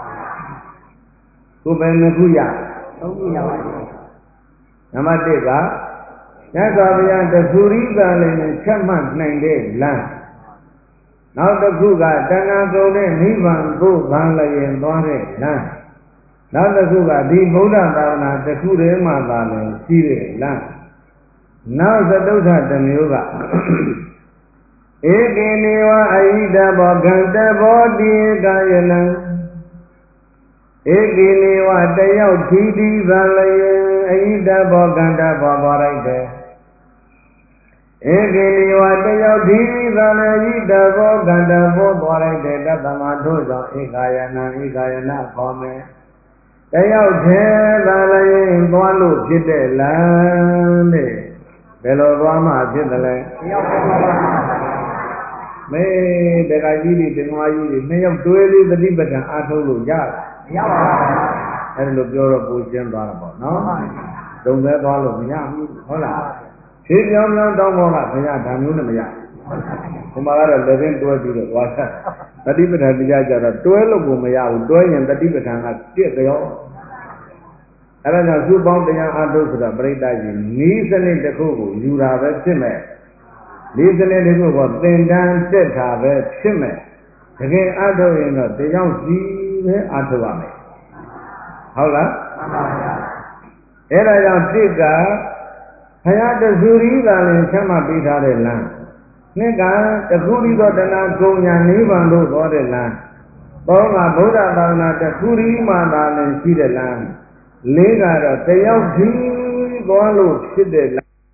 S1: ကိုယ်ပဲနှစ်ခုရသုံးခုရပါဘူးနံပါတ်1ကမြတ်စွာဘုရားတဆူရိသာလည်းချက်မှတ်နိုင်တဲ့လမ်းနောက်တစ်ခုကတဏှာကုန်တဲ့နိဗ္ဗာန်ကိုဗန်လျင်သွားတဲ့လမ်းနောက်တစ်ခုကဒီဗုဒ္ဓသာသနာတစ်ခုတည်းမှသာလျင်ရှိတဲ့လမ်းနောက်သတုဋ္ဌတစ်မျိုးကဧကိနေဝအဟိတဘောကံတဘောတိကာယနံဧကိနေဝတယောက်ထီထီသာလျင်အဟိတဘောကံတဘောပေါ်လိုက်တယ်ဧကိနေဝတယောက်ထီထီသာလျင်တဘောကံတဘောသွားလိုက်တယ်တသမထို့ကြောင့်ဧကာယနံဧကာယနာခေါ်မယ်တယောက်ထဲသာလျင်သွားလို့ဖြစ်တဲ့လမ်းတဲ့ဘယ်လိုသွားမှဖြစ်တယ်လဲတယောက်ထဲသွားမေတက္ကကြီးတွေတင်္ဂမကြီးတွေနှစ်ယောက်တွဲလေးသတိပဋ္ဌာန်အားထုတ်လို့ရတယ်မရပါဘူးအဲ့လိုပြောတော့ကိုရှင်းသွားတာပေါ့နော်ဒုံသက်သွားလို့မရဘူးဟုတ်လားဖြေပြောင်းတောင်းပေါ်ကဘုရားဒါမျိုးနဲ့မရဘူးဟိုမှာကတော့လက်ရင်းတွဲပြီးတော့သွားချက်သတိပဋ္ဌာန်တရားကြတော့တွဲလို့ကိုမရဘူးတွဲရင်သတိပဋ္ဌာန်ကပြည့်ကြောအဲ့ဒါကြောင့်သူ့ပေါင်းတရားအားထုတ်ဆိုတာပြိဋ္ဌာကြီးနီးစနစ်တစ်ခုကိုယူတာပဲဖြစ်မဲ့ဒီစနစ်တစ်ခုကသင်္ကန်းတက်တာပဲဖြစ်မဲ့တကယ်အားထုတ်ရင်တော့တရားစီပဲအားထုတ်ရမယ်ဟုတ်လားမှန်ပါဗျာအဲ့ဒါကြောင့်တစ်ကဘုရားတဆူရီသာလည်းချမ်းသာပေးထားတဲ့လမ်းနှစ်ကတခုရီသောတဏှာကုန်ညာနိဗ္ဗာန်တို့သောတဲ့လမ်းသုံးကဗုဒ္ဓသာသနာတခုရီမှသာလည်းရှိတဲ့လမ်းလေးကတော့တယောက်ဒီသွားလို့ဖြစ်တဲ့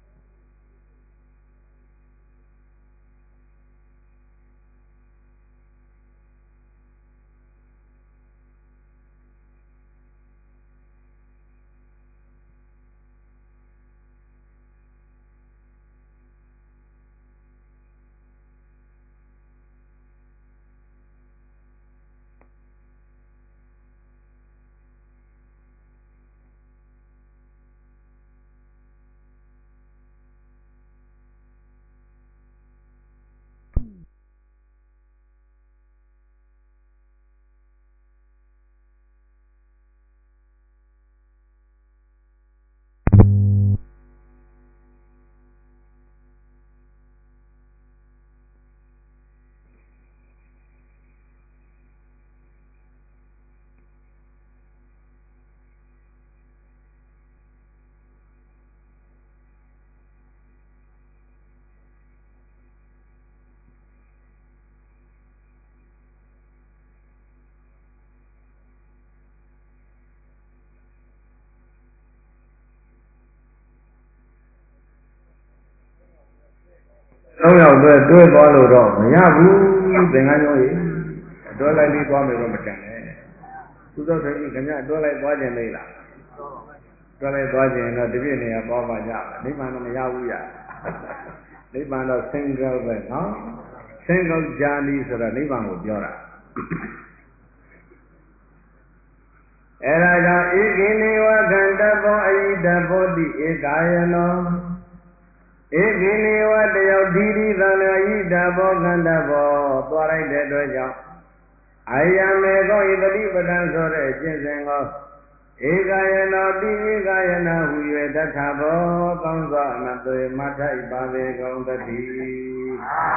S1: 3 ယောက်တွဲသွားလို့တော့မရဘူးသင်္ကန်းကျောင်းကြီးတွဲလိုက်ပြီးသွားမယ်တော့မတန်နဲ့သူတော့ဆိုရင်ခင်ဗျတွဲလိုက်သွားခြင်းလေးလားတွဲလိုက်သွားခြင်းတော့ဒီပြည့်နေရာသွားပါကြနိဗ္ဗာန်တော့မရဘူးရနိဗ္ဗာန်တော့ single ပဲနော် single journey ဆိုတာနိဗ္ဗာန်ကိုပြောတာအဲ့ဒါကြောင့်ဧကိနေဝခန္တဘောအယိတဘောတိဧကာယနောဧကိနေဝတယောက်ဒီဒီသံဃာယိတဘောခန္တဘောသွားလိုက်တဲ့အတွက်ကြောင့်အာယမေကောဣတိပဒံဆိုတဲ့ကျင့်စဉ်ကိုဧကာယနောတိဧကာယနာဟူ၍တထဘောကောင်းစွာအနသွေမထိုက်ပါပေကုန်တည်း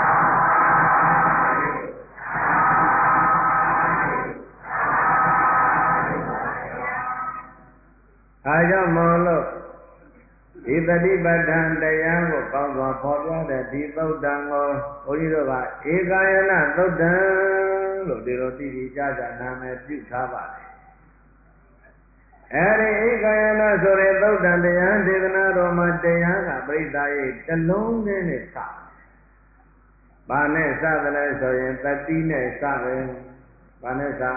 S1: အားကြောင့်မောလို့ဒီတတိပဋ္ဌာန်တရားကိုကောင်းစွာဖော်ပြတဲ့ဒီသုတ်တံကိုဘုန်းကြီးတို့ကဧကာယနာသုတ်တံလို့ဒီလိုသိကြကြနာမည်ပြုထားပါတယ်အဲဒီဧကာယနာဆိုတဲ့သုတ်တံတရားဒေသနာတော်မှာတရားကပရိသတ်ရဲ့တလုံးနဲ့စ။ဘာနဲ့စသလဲဆိုရင်တတိနဲ့စပဲ။ဘာနဲ့စ?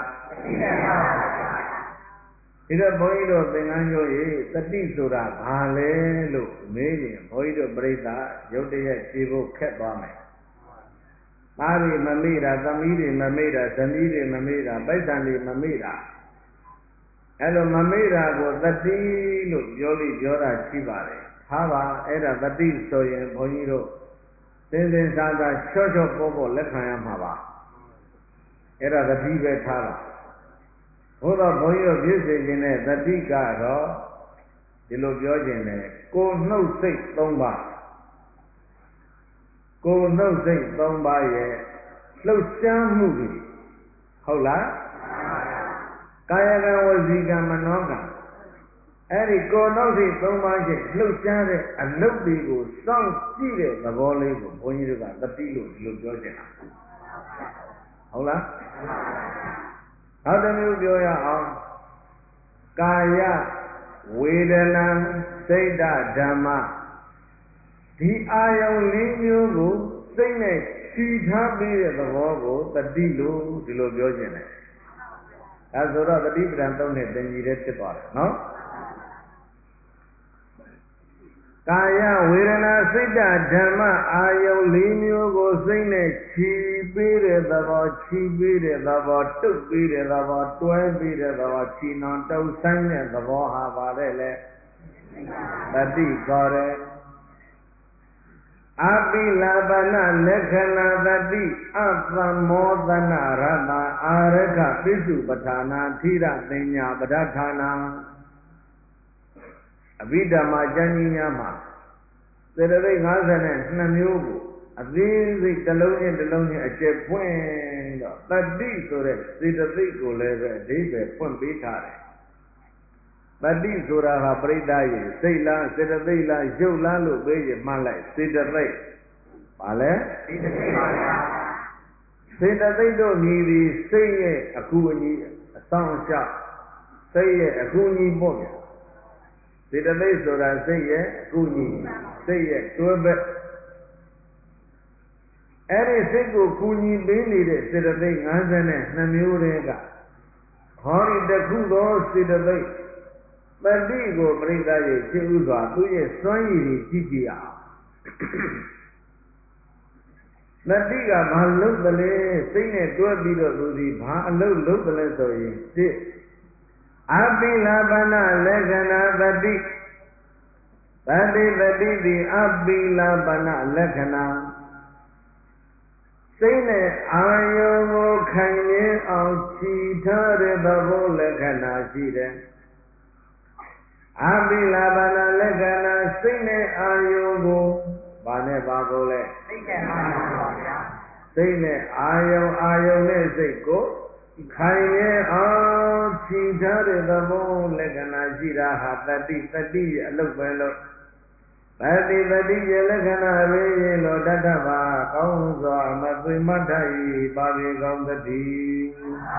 S1: ဒီတော့ဘုန်းကြီးတို့သင်္ကန်းကျော်ရေတတိဆိုတာဘာလဲလို့မေးရင်ဘုန်းကြီးတို့ပရိသတ်ရုပ်တရက်ဖြေဖို့ခက်သွားမယ်။သားတွေမမေ့တာသမီးတွေမမေ့တာဇနီးတွေမမေ့တာပိုက်ဆံတွေမမေ့တာအဲ့လိုမမေ့တာကိုတတိလို့ပြောတာရှိပါတယ်။ထားပါအဲ့ဒါတတိဆိုရင်ဘုန်းကြီးတို့သင်္သင်သာသာချော့ပေါ့လက်ခံရမှာပါ။အဲ့ဒါတတိပဲထားပါဘုရားဘုန်းကြီးတို့ပြည့်စုံခြင်းနဲ့တတိကတော့ဒီလိုပြောခြင်းနဲ့ကိုယ်နှုတ်စိတ်3 ပါးကိုယ်နှုတ်စိတ်3 ပါးရဲ့လှုပ်ရှားမှုတွေဟုတ်လားကာယကံဝစီကံမနောကံအဲ့ဒီကိုယ်နှုတ်စိတ်3 ပါးရဲ့လှုပ်ရှားတဲ့အလုပ်တွေကိုစောင့်ကြည့်တဲ့သဘောလေးကိုဘုန်းကြီးတို့ကတတိလို့ဒီလိုပြောခြင်းလားဟုတ်လားနောက်တစ်မျိုးပြောရအောင်ကာယဝေဒနာစိတ်ဓမ္မဒီအာယုံ 4 မျိုးကိုစိတ်နဲ့ခြိထားပြီးတဲ့သဘောကိုတတိလို့ဒီလိုပြောခြင်းတယ်အဲဆိုတော့တတိပဒံ3နဲ့သင်္ကြန်တည်းဖြစ်သွားတယ်နော်ကာယဝေဒနာစိတ်ဓမ္မအာယုံ 4 မျိုးကိုစိတ်နဲ့ခြိပေးတဲ့သဘောခြိပေးတဲ့သဘောတုပ်ပေးတဲ့သဘောတွဲပေးတဲ့သဘောခြိနှောင်တုပ်ဆိုင်တဲ့သဘောဟာပါတယ်လေတတိခေါ်တယ်အပိလပနလက္ခဏာတတိအသမောသနရတအာရခပိစုပဌာနာထိရပညာပဋ္ဌာနာအဘိဓမ္မာကျမ်းကြီးများမှာစေတသိက်52မျိုးကိုအသေးစိတ်တစ်လုံးချင်းအကျက်ဖွင့်တော့တတိဆိုတဲ့စေတသိက်ကိုလည်းပဲအဓိပ္ပာယ်ဖွင့်ပေးထားတယ်တတိဆိုတာဟာပရိသတ်ရဲ့စိတ်လားစေတသိက်လားရုပ်လားလို့ပြောရင်မှတ်လိုက်စေတသိက်ဘာလဲစေတသိက်ပါဗျာစေတသိက်တို့မြည်ပြီးစိတ်ရဲ့အကူအညီအဆောင်အရှောက်စိတ်ရဲ့အကူအညီပေါ့ဗျာစေတသိက်ဆိုတာစိတ်ရဲ့ကုညီစိတ်ရဲ့တွဲဘက်အဲ့ဒီစိတ်ကိုကုညီပေးနေတဲ့စေတသိက်52မျိုးတည်းကဟောဒီတစ်ခုသောစေတသိက်တတိကိုပြိဿရဲ့ရှင်းဥစွာသူ့ရဲ့စွမ်းရည်ကြီးကြည့်ကြည့်အောင်တတိကဘာလုပ်တယ်လဲစိတ်နဲ့တွဲပြီးတော့သူဒီဘာအလုပ်လုပ်တယ်လဲဆိုရင်တစ်အပိလာပနလက္ခဏာတတိတတိတတိဒီအပိလာပနလက္ခဏာစိတ်နဲ့အာယုံကိုခိုင်မြဲအောင်ခြိထားတဲ့သဘောလက္ခဏာရှိတယ်အပိလာပနလက္ခဏာစိတ်နဲ့အာယုံကိုဘာနဲ့ပါကိုလဲစိတ်နဲ့အာယုံပါဗျာစိတ်နဲ့အာယုံနဲ့စိတ်ကိုခိုင်မြဲအောင်ခြိထားတဲ့သဘောလက္ခဏာရှိတာဟာတတိရဲ့အလုပ်ပဲလို့တတိရဲ့လက္ခဏာပဲရင်လို့တတ္တပါကောင်းစွာမသွေမတ်ထိုင်ပါပေကောင်းသတည်း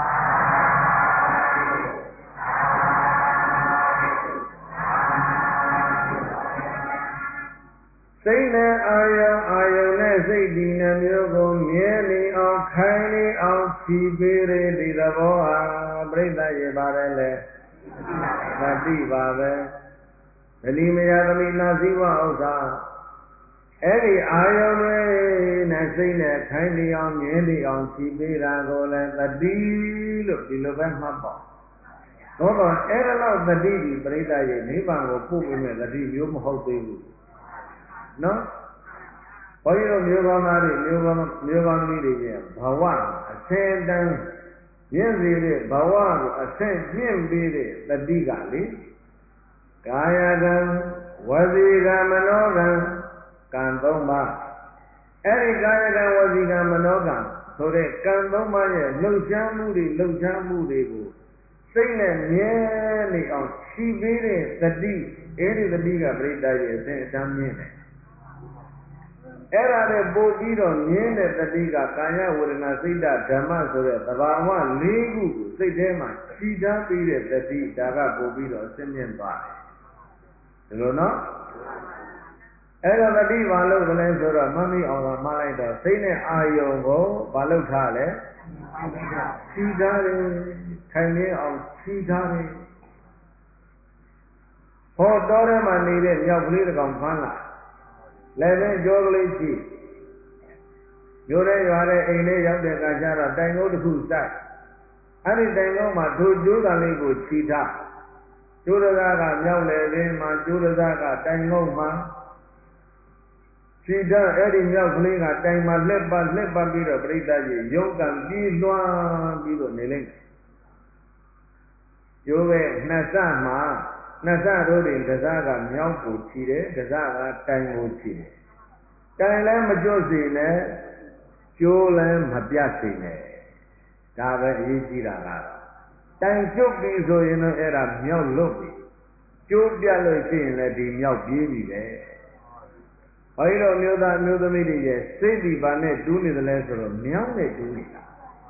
S1: စိတ်နဲ့အာယုံနဲ့စိတ်ဒီနှမျိုးကိုမြဲနေအောင်ခိုင်နေအောင်ခြိပေးတဲ့ဒီသဘောဟာပြိဿရဲ့ပါတယ်လေတတိပါပဲသတိမယသမိနာစည်းဝဥစ္စာအဲ့ဒီအာယုံတွေနဲ့စိတ်နဲ့ခိုင်နေအောင်မြဲနေအောင်ခြိပေးတာကိုလည်းတတိလို့ဒီလိုပဲမှတ်ပေါ့သို့တော့အဲ့ဒါလောက်တတိဒီပြိဿရဲ့နိဗ္ဗာန်ကိုပို့ပေးမဲ့တတိမျိုးမဟုတ်သေးဘူးနော်ဘုန်းကြီးတို့မျိုးကောင်းသားတွေမျိုးကောင်းသမီးတွေရဲ့ဘဝအဆင့်တန်းမြင့်စေတဲ့ဘဝကိုအဆင့်မြင့်ပေးတဲ့တတိကလေကာယကံဝစီကံမနောကံကံ3ပါးအဲ့ဒီကာယကံဝစီကံမနောကံဆိုတဲ့ကံ3ပါးရဲ့လှုပ်ရှားမှုတွေကိုစိတ်နဲ့မြဲနေအောင်ခြိပေးတဲ့တတိအဲ့ဒီတတိကပြိတ္တရဲ့အစဉ်အတန်းမြင့်တယ်အဲ့ဒါနဲ့ပို့ပြီးတော့မြင်းတဲ့တတိကကာယဝေဒနာစိတ်ဓမ္မဆိုတဲ့သဘာဝ၄ခုကိုစိတ်ထဲမှာခြိထားပြီးတဲ့တတိဒါကပို့ပြီးတော့ဆင်းမြင့်သွားတယ်ဒီလိုနော်အဲ့ဒါတတိဘာလို့ကလဲဆိုတော့မမိအောင်ကမှားလိုက်တော့စိတ်နဲ့အာယုံကိုဘာလို့ထားလဲခြိထားတယ်ခိုင်မြဲအောင်ခြိထားတယ်ဟောတော်ထဲမှာနေတဲ့မြောက်ကလေးတစ်ကောင်ဖမ်းလာလည်းပဲကြောကလေးရှိမျိုးတဲ့ရွာတဲ့အိမ်လေးရောက်တဲ့အခါကျတော့တိုင်ကုန်းတစ်ခုစိုက်အဲ့ဒီတိုင်ကုန်းမှာထိုကျိုးသားလေးကိုခြိထားကျိုးသားကမြောက်လေပင်မှာကျိုးသားကတိုင်ကုန်းမှာခြိထားအဲ့ဒီမြောက်ကလေးကတိုင်မှာလှက်ပတ်ပြီးတော့ပြိတ္တကြီးရုံးကံပြီးလွှမ်းပြီးတော့နေလိမ့်မယ်ကျိုးပဲနှစ်ဆမှာနှစ်ဆတို့တွင်ကစားကမြောက်ကိုခြိတယ်ကစားကတိုင်ကိုခြိတယ်တိုင်လည်းမကျွတ်စေနဲ့ကျိုးလည်းမပြတ်စေနဲ့ဒါပဲအရေးကြီးတာကတော့တိုင်ကျွတ်ပြီဆိုရင်တော့အဲ့ဒါမြောက်လွတ်ပြီကျိုးပြတ်လို့ရှိရင်လည်းဒီမြောက်ပြေးပြီပဲဘုန်းကြီးတို့မျိုးသားမျိုးသမီးတွေရဲ့စိတ်ဒီပါနဲ့တူးနေတယ်လဲဆိုတော့မြောက်နဲ့တူးနေတာ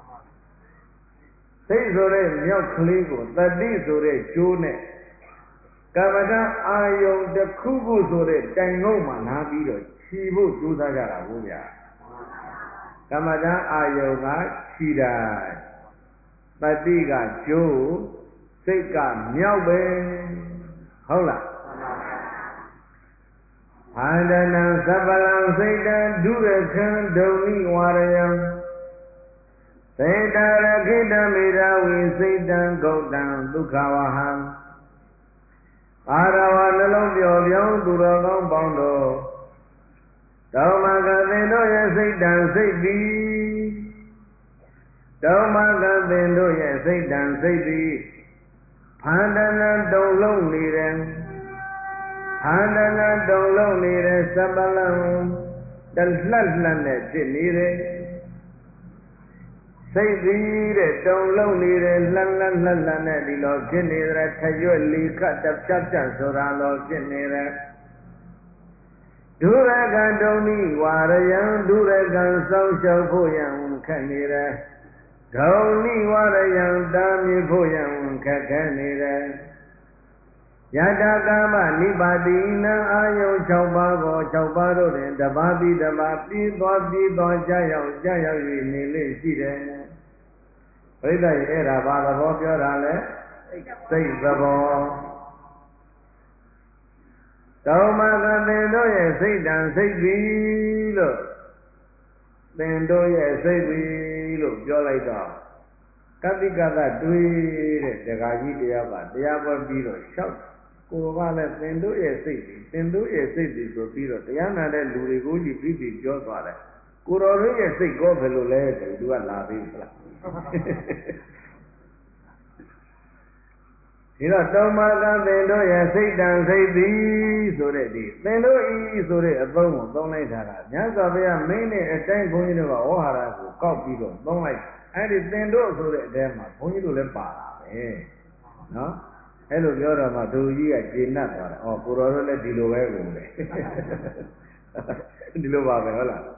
S1: စိတ်ဆိုတဲ့မြောက်ကလေးကိုတတိဆိုတဲ့ကျိုးနဲ့ကမ္မဋ္ဌအာယုံတစ်ခုခုဆိုတဲ့တိုင်ငုံမှာလာပြီးတော့ခြိဖို့ကြိုးစားကြတာကိုဗျာကမ္မဋ္ဌအာယုံကခြိတာတတိကကျိုးစိတ်ကမြောက်ပဲဟုတ်လားအာဒနံသဗ္ဗလံစိတ်တံဒုရခံဒုံနိဝရယံစေတရခိတမေရာဝိစိတ်တံဂௌတံဒုက္ခဝဟံအာရဝနှလုံးပျော်ပြောင်းသူတော်ကောင်းပေါင်းတို့ဓမ္မကသင်တို့ရဲ့စိတ်တံစိတ်သည်ဓမ္မကသင်တို့ရဲ့စိတ်တံစိတ်သည်ဖန္တနာတုံလုံးနေတယ်ဖန္တနာတုံလုံးနေတယ်စပလံတလှနဲ့ဖြစ်နေတယ်စိတ်သည်တဲ့တုံလုံးနေတယ်လှနဲ့ဒီလိုဖြစ်နေတယ်ထရွက်လီခတ်တဖြတ်ဆိုတာလိုဖြစ်နေတယ်ဒုရကံတုံနိဝါရယံဒုရကံစောင့်ရှောက်ဖို့ရန်ခက်နေတယ်ဒုံနိဝါရယံတာမြင်ဖို့ရန်ခက်ခဲနေတယ်ယတာကာမနိပါတိနံအာယု6ပါးကို6ပါးတို့တွင်တပါးပြီးတပါးပြီးသွားကြာရောက်၍နေလေရှိတယ်ပရိသတ်ရဲ့အဲ့ဒါဘာသဘောပြောတာလဲစိတ်သဘောတောမကသင်တို့ရဲ့စိတ်တံစိတ်သည်လို့သင်တို့ရဲ့စိတ်သည်လို့ပြောလိုက်တော့ကတိကတတွေးတဲ့ဒကာကြီးတယောက်ကတရားပွဲပြီးတော့လျှောက်ကိုယ်ကလည်းသင်တို့ရဲ့စိတ်သည်သင်တို့ရဲ့စိတ်သည်ဆိုပြီးတော့တရားနာတဲ့လူတွေကိုကြီးပြီးပြောသွားတယ်ကိုတော်တို့ရဲ့စိတ်ကောဘယ်လိုလဲဆိုသူကလာသေးဘူးလားဒီတော့တောမကသင်တို့ရဲ့စိတ်တံစိတ်သည်ဆိုတဲ့ဒီသင်တို့ဤဆိုတဲ့အသုံးကိုသုံးလိုက်တာကမြတ်စွာဘုရားမင်းနဲ့အတိုင်းဘုန်းကြီးတို့ကဩဟာရကိုကောက်ပြီးတော့သုံးလိုက်အဲ့ဒီသင်တို့ဆိုတဲ့အထဲမှာဘုန်းကြီးတို့လည်းပါတာပဲနော်အဲ့လိုပြောတော့မှသူကြီးကကျေနပ်သွားတယ်ဩကိုတော်တို့လည်းဒီလိုပဲကုန်တယ်ဒီလိုပါပဲဟုတ်လား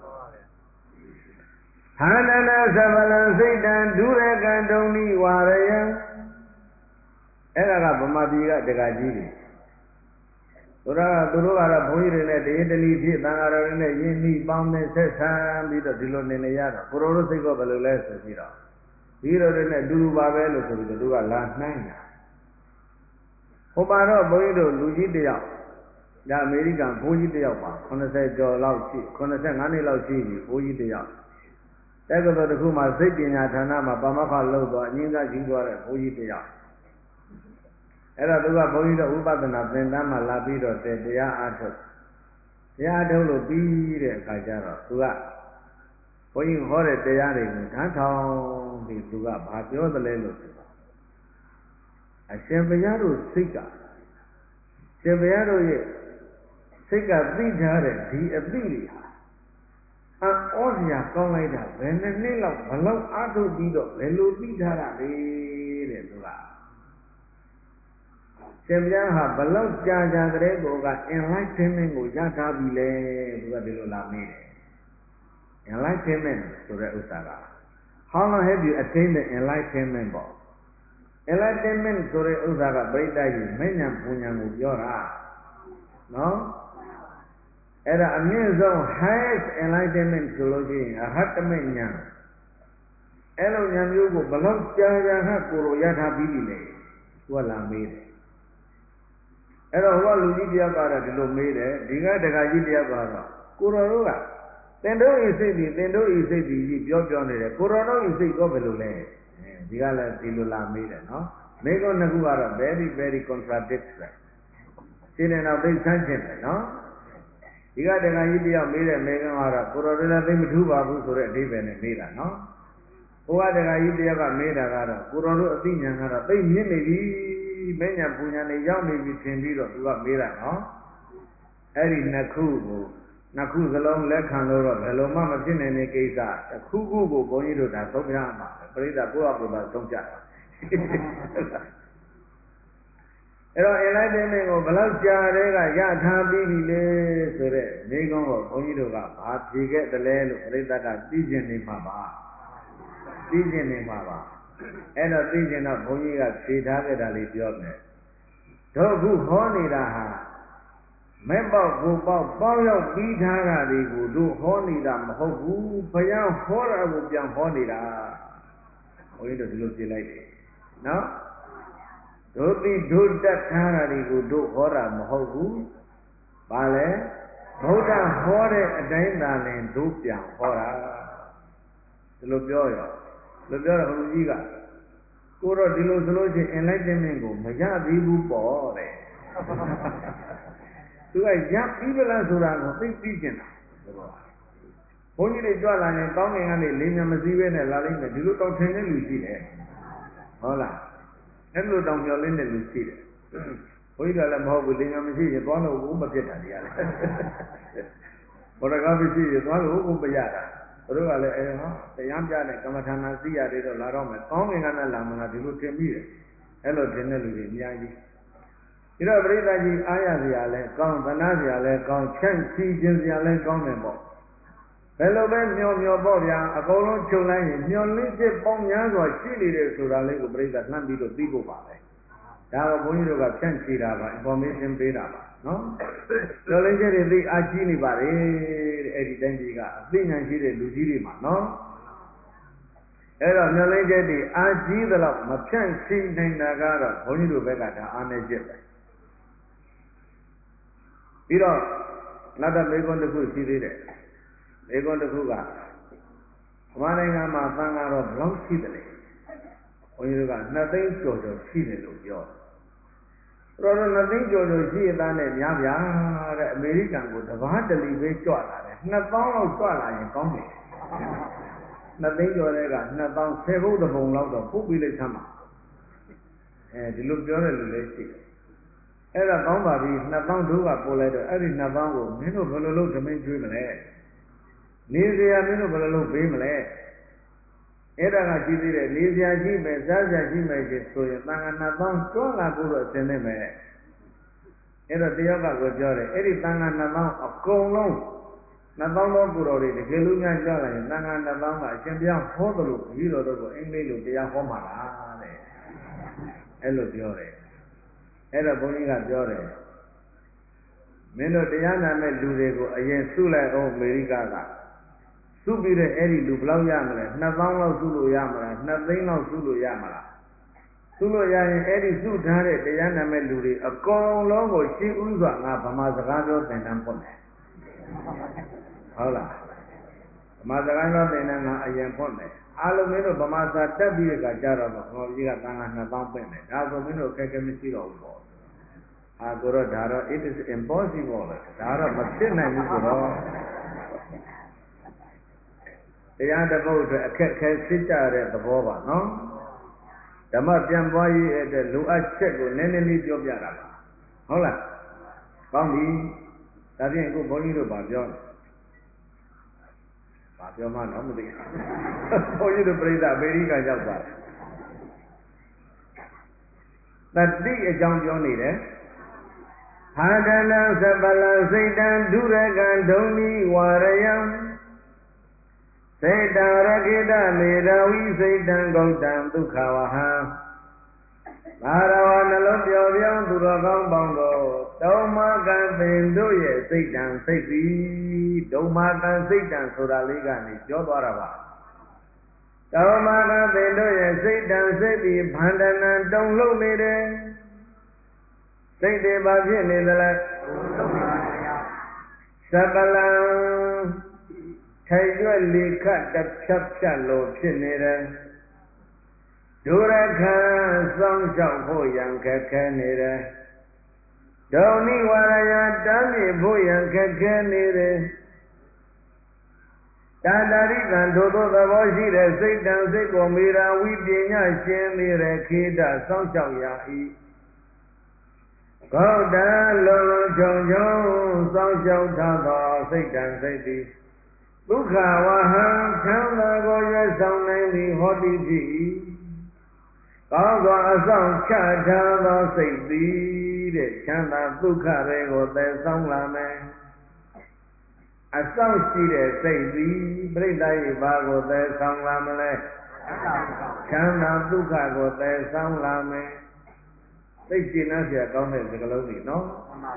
S1: ဟာနန္ဒသဗ္ဗလံစိတ်တံဒုရကံဒုံနိဝါရယံအဲ့ဒါကဗမာပြည်ကတက္ကကြီးတွေသူတို့ကတော့ဘုန်းကြီးတွေနဲ့တရေတလီဖြစ်သံဃာတော်တွေနဲ့ယဉ်ဤပေါင်းနဲ့ဆက်ဆံပြီးတော့ဒီလိုနေနေရတော့ကိုရိုတို့စိတ်ကဘယ်လိုလဲဆိုပြီးတော့ဒီလိုတွေနဲ့အတူတူပါပဲလို့ဆိုပြီးတော့သူကလာနှိုင်းတာဟိုမှာတော့ဘုန်းကြီးတို့လူကြီးတယောက်ဒါအမေရိကန်ဘုန်းကြီးတယောက်ပါ80ကျော်လောက်ရှိ85နှစ်လောက်ရှိပြီဘုန်းကြီးတယောက်တက္ကသိုလ်တစ်ခုမှာစိတ်ပညာဌာနမှာပါမခလုပ်သွားအငင်းစားယူသွားတဲ့ဘုန်းကြီးတယောက်အဲ့တော့သူကဘုန်းကြီးတို့ဥပဒနာသင်တန်းမှာလာပြီးတော့တရားအားထုတ်လို့ပြီးတဲ့အခါကျတော့သူကဘုန်းကြီးဟောတဲ့တရားတွေကိုဓာတ်ထောင်ပြီးသူကဘာပြောသလဲလို့ဆိုတော့အရှင်ဘုရားတို့စိတ်ကရှင်ဘုရားတို့ရဲ့စိတ်ကသိထားတဲ့ဒီအသိတွေဟာဩစရာကောင်းလိုက်တာဘယ်နှစ်လောက်ဘလောက်အားထုတ်ပြီးတော့ဘယ်လိုသိထားတာလဲတဲ့သူကရှင်ဘုရားဟာဘလောက်ကြာကြတဲ့ကိုက enlightenment ကိုရထားပြီလေသူကဒီလိုလာမေးတယ် enlightenment ဆိုတဲ့ဥစ္စာက how long have you attained the enlightenment ပေါ့ enlightenment ဆိုတဲ့ဥစ္စာကပြိတ္တကြီးမဉ္ဇဉ်ပူဉ္ဇဉ်ကိုပြောတာနော်အဲ့ဒါအမြင့်ဆုံး highest enlightenment ဆိုလို့ရှိရင်အရဟတမေဉာဏ်အဲ့လိုဉာဏ်မျိုးကိုဘလောက်ကြာကြာဟကိုယ်ရထားပြီးပြီလေသူကလာမေးတယ်အဲ့တော့ဟိုကလူကြီးတယောက်ကတော့ဒီလိုမေးတယ်ဒီကတက္ကကြီးတယောက်ကတော့ကိုတော်တို့ကသင်တို့ဤစိတ်သည်သင်တို့ဤစိတ်သည်ကြီးပြောနေတယ်ကိုတော်တို့ဤစိတ်တော့ဘယ်လိုလဲဒီကလည်းဒီလိုလာမေးတယ်နော်မေးခွန်းနှစ်ခုကတော့ very very contradictory ရှင်းနေတော့သိဆန်းကျင်တယ်နော်ဒီကတက္ကကြီးတယောက်မေးတဲ့မေးခွန်းကတော့ကိုတော်တို့လည်းသိမထူးပါဘူးဆိုတဲ့အဓိပ္ပာယ်နဲ့မေးတာနော်ဟိုကတက္ကကြီးတယောက်ကမေးတာကတော့ကိုတော်တို့အသိဉာဏ်ကတော့သိမြင့်နေပြီမဉ္ဇဉ်ပူဉ္ဇဉ်နဲ့ရောက်နေပြီထင်ပြီးတော့သူကမေးတာနော်အဲ့ဒီနှစ်ခုစလုံးလက်ခံလို့တော့ဘယ်လိုမှမဖြစ်နိုင်တဲ့ကိစ္စတစ်ခုခုကိုဘုန်းကြီးတို့ဒါသုံးပြမှာပဲပြိဿကိုယ့်အကူသာသုံးကြတာအဲ့တော့ enlightenment ကိုဘယ်လောက်ကြာတဲ့ကရထားပြီးပြီလေဆိုတဲ့မိကုံးကိုဘုန်းကြီးတို့ကဘာဖြေခဲ့တယ်လဲလို့ပြိဿကသိကျင်နေမှာပါအဲ့တော့သိကျင်တော့ဘုန်းကြီးကဖြေထားခဲ့တာလေးပြောမယ်တို့အခုဟောနေတာဟာမဲ့ပေါက်ကိုပေါက်ပေါင်းရောက်ပြီးထားတာတွေကိုတို့ဟောနေတာမဟုတ်ဘူးဘုရားဟောတာကိုပြန်ဟောနေတာဘုန်းကြီးတို့ဒီလိုဖြေလိုက်တယ်နော်တို့သိတို့တတ်ထားတာတွေကိုတို့ဟောတာမဟုတ်ဘူးဘာလဲဗုဒ္ဓဟောတဲ့အတိုင်းသာလင်တို့ပြန်ဟောတာဒီလိုပြောတော့ဘုရားကြီးကကိုတော့ဒီလိုဆိုလို့ချင်း enlightenment ကိုမရသေးဘူးပေါ့တဲ့သူကရပြီးပလားဆိုတာကိုသိသိကျင်တာဘုန်းကြီးတွေကြွလာရင်ကောင်းကင်ကနေလေးမြန်မစည်းပဲနဲ့လာလိမ့်မယ်ဒီလိုတောင်ထင်တဲ့လူရှိတယ်ဟုတ်လားအဲ့လိုတောင်မျောလင်းတဲ့လူရှိတယ်ဘုန်းကြီးကလည်းမဟုတ်ဘူးလေးမြန်မရှိရင်သွားလို့ဘုမဖြစ်တာတရားလေဘောရကားမရှိရင်သွားလို့ဘုမရတာတို့ကလည်းတရားပြတဲ့ကမ္မထာနာသိရတယ်တော့လာတော့မယ်ကောင်းကင်ကနဲ့လာမလားဒီလိုထင်ပြီးတယ်အဲ့လိုထင်တဲ့လူတွေအများကြီးဒီတော့ပြိဿကြီးအားရစရာလဲကောင်းသနာစရာလဲကောင်းချမ်းစီခြင်းစရာလဲကောင်းတယ်ပေါ့ဘယ်လိုပဲမျောပေါ့ဗျာအကုန်လုံးခြုံလိုက်ရင်မျောလင်းချက်ပေါင်းများစွာရှိနေတယ်ဆိုတာလေးကိုပြိဿလှမ်းပြီးတော့သိဖို့ပါပဲဒါကဘုန်းကြီးတို့ကဖြန့်ချီတာပါ information ပေးတာပါနော်တော်လည်းကျတဲ့သိအားကြီးနေပါလေတဲ့အဲ့ဒီတိုင်းပြည်ကအသိဉာဏ်ရှိတဲ့လူကြီးတွေမှာနော်အဲ့တော့မျောလင်းချက်တွေအားကြီးသလောက်မဖြန့်ချီနိုင်တာကတော့ဘုန်းကြီးတို့ဘက်ကဒါအားနည်းချက်ပဲပြီးတော့နောက်တစ်မေခွန်းတစ်ခုရှိသေးတယ်မေခွန်းတစ်ခုကဗမာနိုင်ငံမှာသံဃာတော်ဘယ်လောက်ရှိတယ်လဲဘုန်းကြီးတို့က2သိန်းကျော်ကျော်ရှိတယ်လို့ပြောတော်တော်2သိန်းကျော်ကျော်ရှိရတဲ့နဲ့များဗျာတဲ့အမေရိကန်ကိုတဘာတလီပဲကြွလာတယ်2000လောက်ကြွလာရင်ကောင်းတယ်2သိန်းကျော်တဲ့က2000 10ဘုတ်တစ်ပုံလောက်တော့ပုတ်ပြီးလိုက်သမ်းပါဒီလိုပြောတဲ့လူလည်းရှိတယ်အဲ့ဒါကောင်းပါပြီ2000တို့ကပို့လိုက်တော့အဲ့ဒီ2000ကိုမင်းတို့ဘယ်လိုလုပ်သမင်းကျွေးမလဲနေစရာမင်းတို့ဘယ်လိုလုပ်ပေးမလဲအဲ့ဒါကရှိသေးတယ်နေစရာရှိမယ်စားစရာရှိမယ်ဆိုရင်သံဃာ2000တွန်းလာဖို့တော့အစင်းနေမယ်အဲ့တော့တယောက်ကကိုပြောတယ်အဲ့ဒီသံဃာ2000အကုန်လုံး2000သောကိုတော်တွေတကယ်လို့များကြွလာရင်သံဃာ2000ကအရှင်ဘုရားဟောသလိုတပည့်တော်တို့ကိုအင်္ဂလိပ်လိုတရားဟောမှာလားတဲ့အဲ့လိုပြောတယ်အဲ့တော့ဘုန်းကြီးကပြောတယ်မင်းတို့တရားနာမဲ့လူတွေကိုအရင်စုလိုက်အောင်အမေရိကကစုပြီးတဲ့အဲ့ဒီလူဘယ်လောက်ရမလဲ2000လောက်စုလို့ရမလား2သိန်းလောက်စုလို့ရမလားစုလို့ရရင်အဲ့ဒီစုထားတဲ့တရားနာမဲ့လူတွေအကုန်လုံးကိုရှင်းဥစွာငါဗမာစကားပြောသင်တန်းဖွင့်မယ်ဟုတ်လားဗမာစကားပြောသင်တန်းငါအရင်ဖွင့်မယ်အားလုံးမင်းတို့ဗမာစာတက်ပြီးတဲ့ကကြတော့ဗမာပြည်ကသံဃာ2000ပြင်မယ်ဒါဆိုမင်းတို့အခက်အခဲမရှိတော့ဘူးပေါ့ကိုတော့ဒါတော့ it is impossible ဒါတော့မဖြစ်နိုင်ဘူးဆိုတော့တရားတစ်ပုဒ်အတွက်အခက်ခဲဖြစ်ကြတဲ့သဘောပါနော်ဓမ္မပြန်ပွားရေးအတွက်လိုအပ်ချက်ကိုနည်းနည်းလေးပြောပြတာပါဟုတ်လားကောင်းပြီဒါဖြင့်အခုဘုန်းကြီးတို့ဗာပြောတယ်ဗာပြောမှတော့မသိဘုန်းကြီးတို့ပြိဿအမေရိကန်ရောက်သွားတယ်တတိအကြောင်းပြောနေတယ်ဟာဒလံသပလံစိတ်တံဒုရကံဒုံနိဝရယံစေတံရခိတမေရဝိစိတ်တံဂௌတံဒုက္ခဝဟံဘာရဝနှလုံးပျော်ပြောင်းသူတော်ကောင်းပေါင်းတို့ဒုံမကံပင်တို့ရဲ့စိတ်တံစိတ်သည်ဒုံမကံစိတ်တံဆိုတာလေးကနေပြောသွားတာပါဒုံမကံပင်တို့ရဲ့စိတ်တံစိတ်သည်ဗန္ဒနံတုံလုံးနေတယ်စိတ်တွေဘာဖြစ်နေသလဲသပလံထိုင်ရွက်လေခတ်တစ်ဖြတ်ဖြတ်လို့ဖြစ်နေတယ်ဒုရခံစောင့်ရှောက်ဖို့ရန်ခက်ခဲနေတယ်ဒုံနိဝရယတမ်းမြေဖို့ရန်ခက်ခဲနေတယ်တာတာရိကံထို့သောသဘောရှိတဲ့စိတ်တံစိတ်ကိုမေရာဝိပညာရှင်နေတဲ့ခေတ္တစောင့်ရှောက်ရာဤဂေါတံလုံးလုံးချုံချုံစောင့်ရှောက်ထားသောစိတ်တံစိတ်သည်ဒုက္ခဝဟံချမ်းသာကိုရွယ်ဆောင်နိုင်သည်ဟောတိဖြစ်၏ကောင်းစွာအဆောင်ချထားသောစိတ်သည်တဲ့ချမ်းသာဒုက္ခတွေကိုသယ်ဆောင်လာမယ်အဆောင်ရှိတဲ့စိတ်သည်ပြိတ္တရဲ့ဘာကိုသယ်ဆောင်လာမလဲချမ်းသာဒုက္ခကိုသယ်ဆောင်လာမယ်သိကျင်နှံ့เสียကောင်းတဲ့စကားလုံးတွေနော်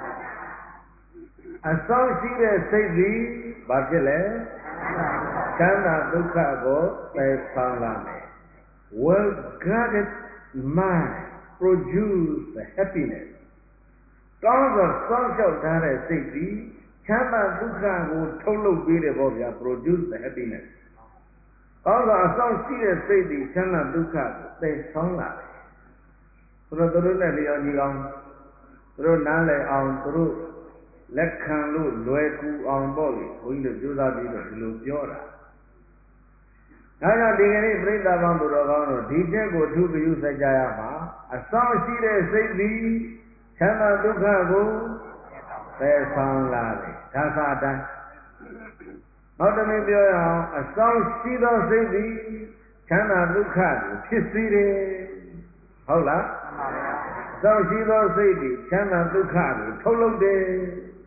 S1: အဆောင်ရှိတဲ့စိတ်သည်ဘာဖြစ်လဲချမ်းသာဒုက္ခကိုသယ်ဆောင်လာမယ် well guarded mind produce the happiness ကောင်းစွာစောင့်ရှောက်ထားတဲ့စိတ်သည်ချမ်းသာဒုက္ခကိုထုတ်လုပ်ပေးတယ်ပေါ့ဗျာ produce the happiness ကောင်းစွာအဆောင်ရှိတဲ့စိတ်သည်ချမ်းသာဒုက္ခကိုသယ်ဆောင်လာတယ်သူတို့နဲ့လျော်ညီအောင်သူတို့နားလည်အောင်သူတို့လက်ခံလို့လွယ်ကူအောင်ပေါ့လေဘုန်းကြီးတို့ကြိုးစားပြီးတော့ဒီလိုပြောတာဒါကြောင့်ဒီကနေ့ပြိဿပေါင်းသူတော်ကောင်းတို့ဒီချက်ကိုအထူးဂရုစိုက်ကြရမှာအဆောင်ရှိတဲ့စိတ်သည်ချမ်းသာဒုက္ခကိုသယ်ဆောင်လာတယ်ဒါသာတမ်းနောက်တစ်နည်းပြောရအောင်အဆောင်ရှိသောစိတ်သည်ချမ်းသာဒုက္ခကိုဖြစ်စေတယ်ဟုတ်လားမှန်ပါဗျာအဆောင်ရှိသောစိတ်သည်ချမ်းသာဒုက္ခကိုထုတ်လုပ်တယ်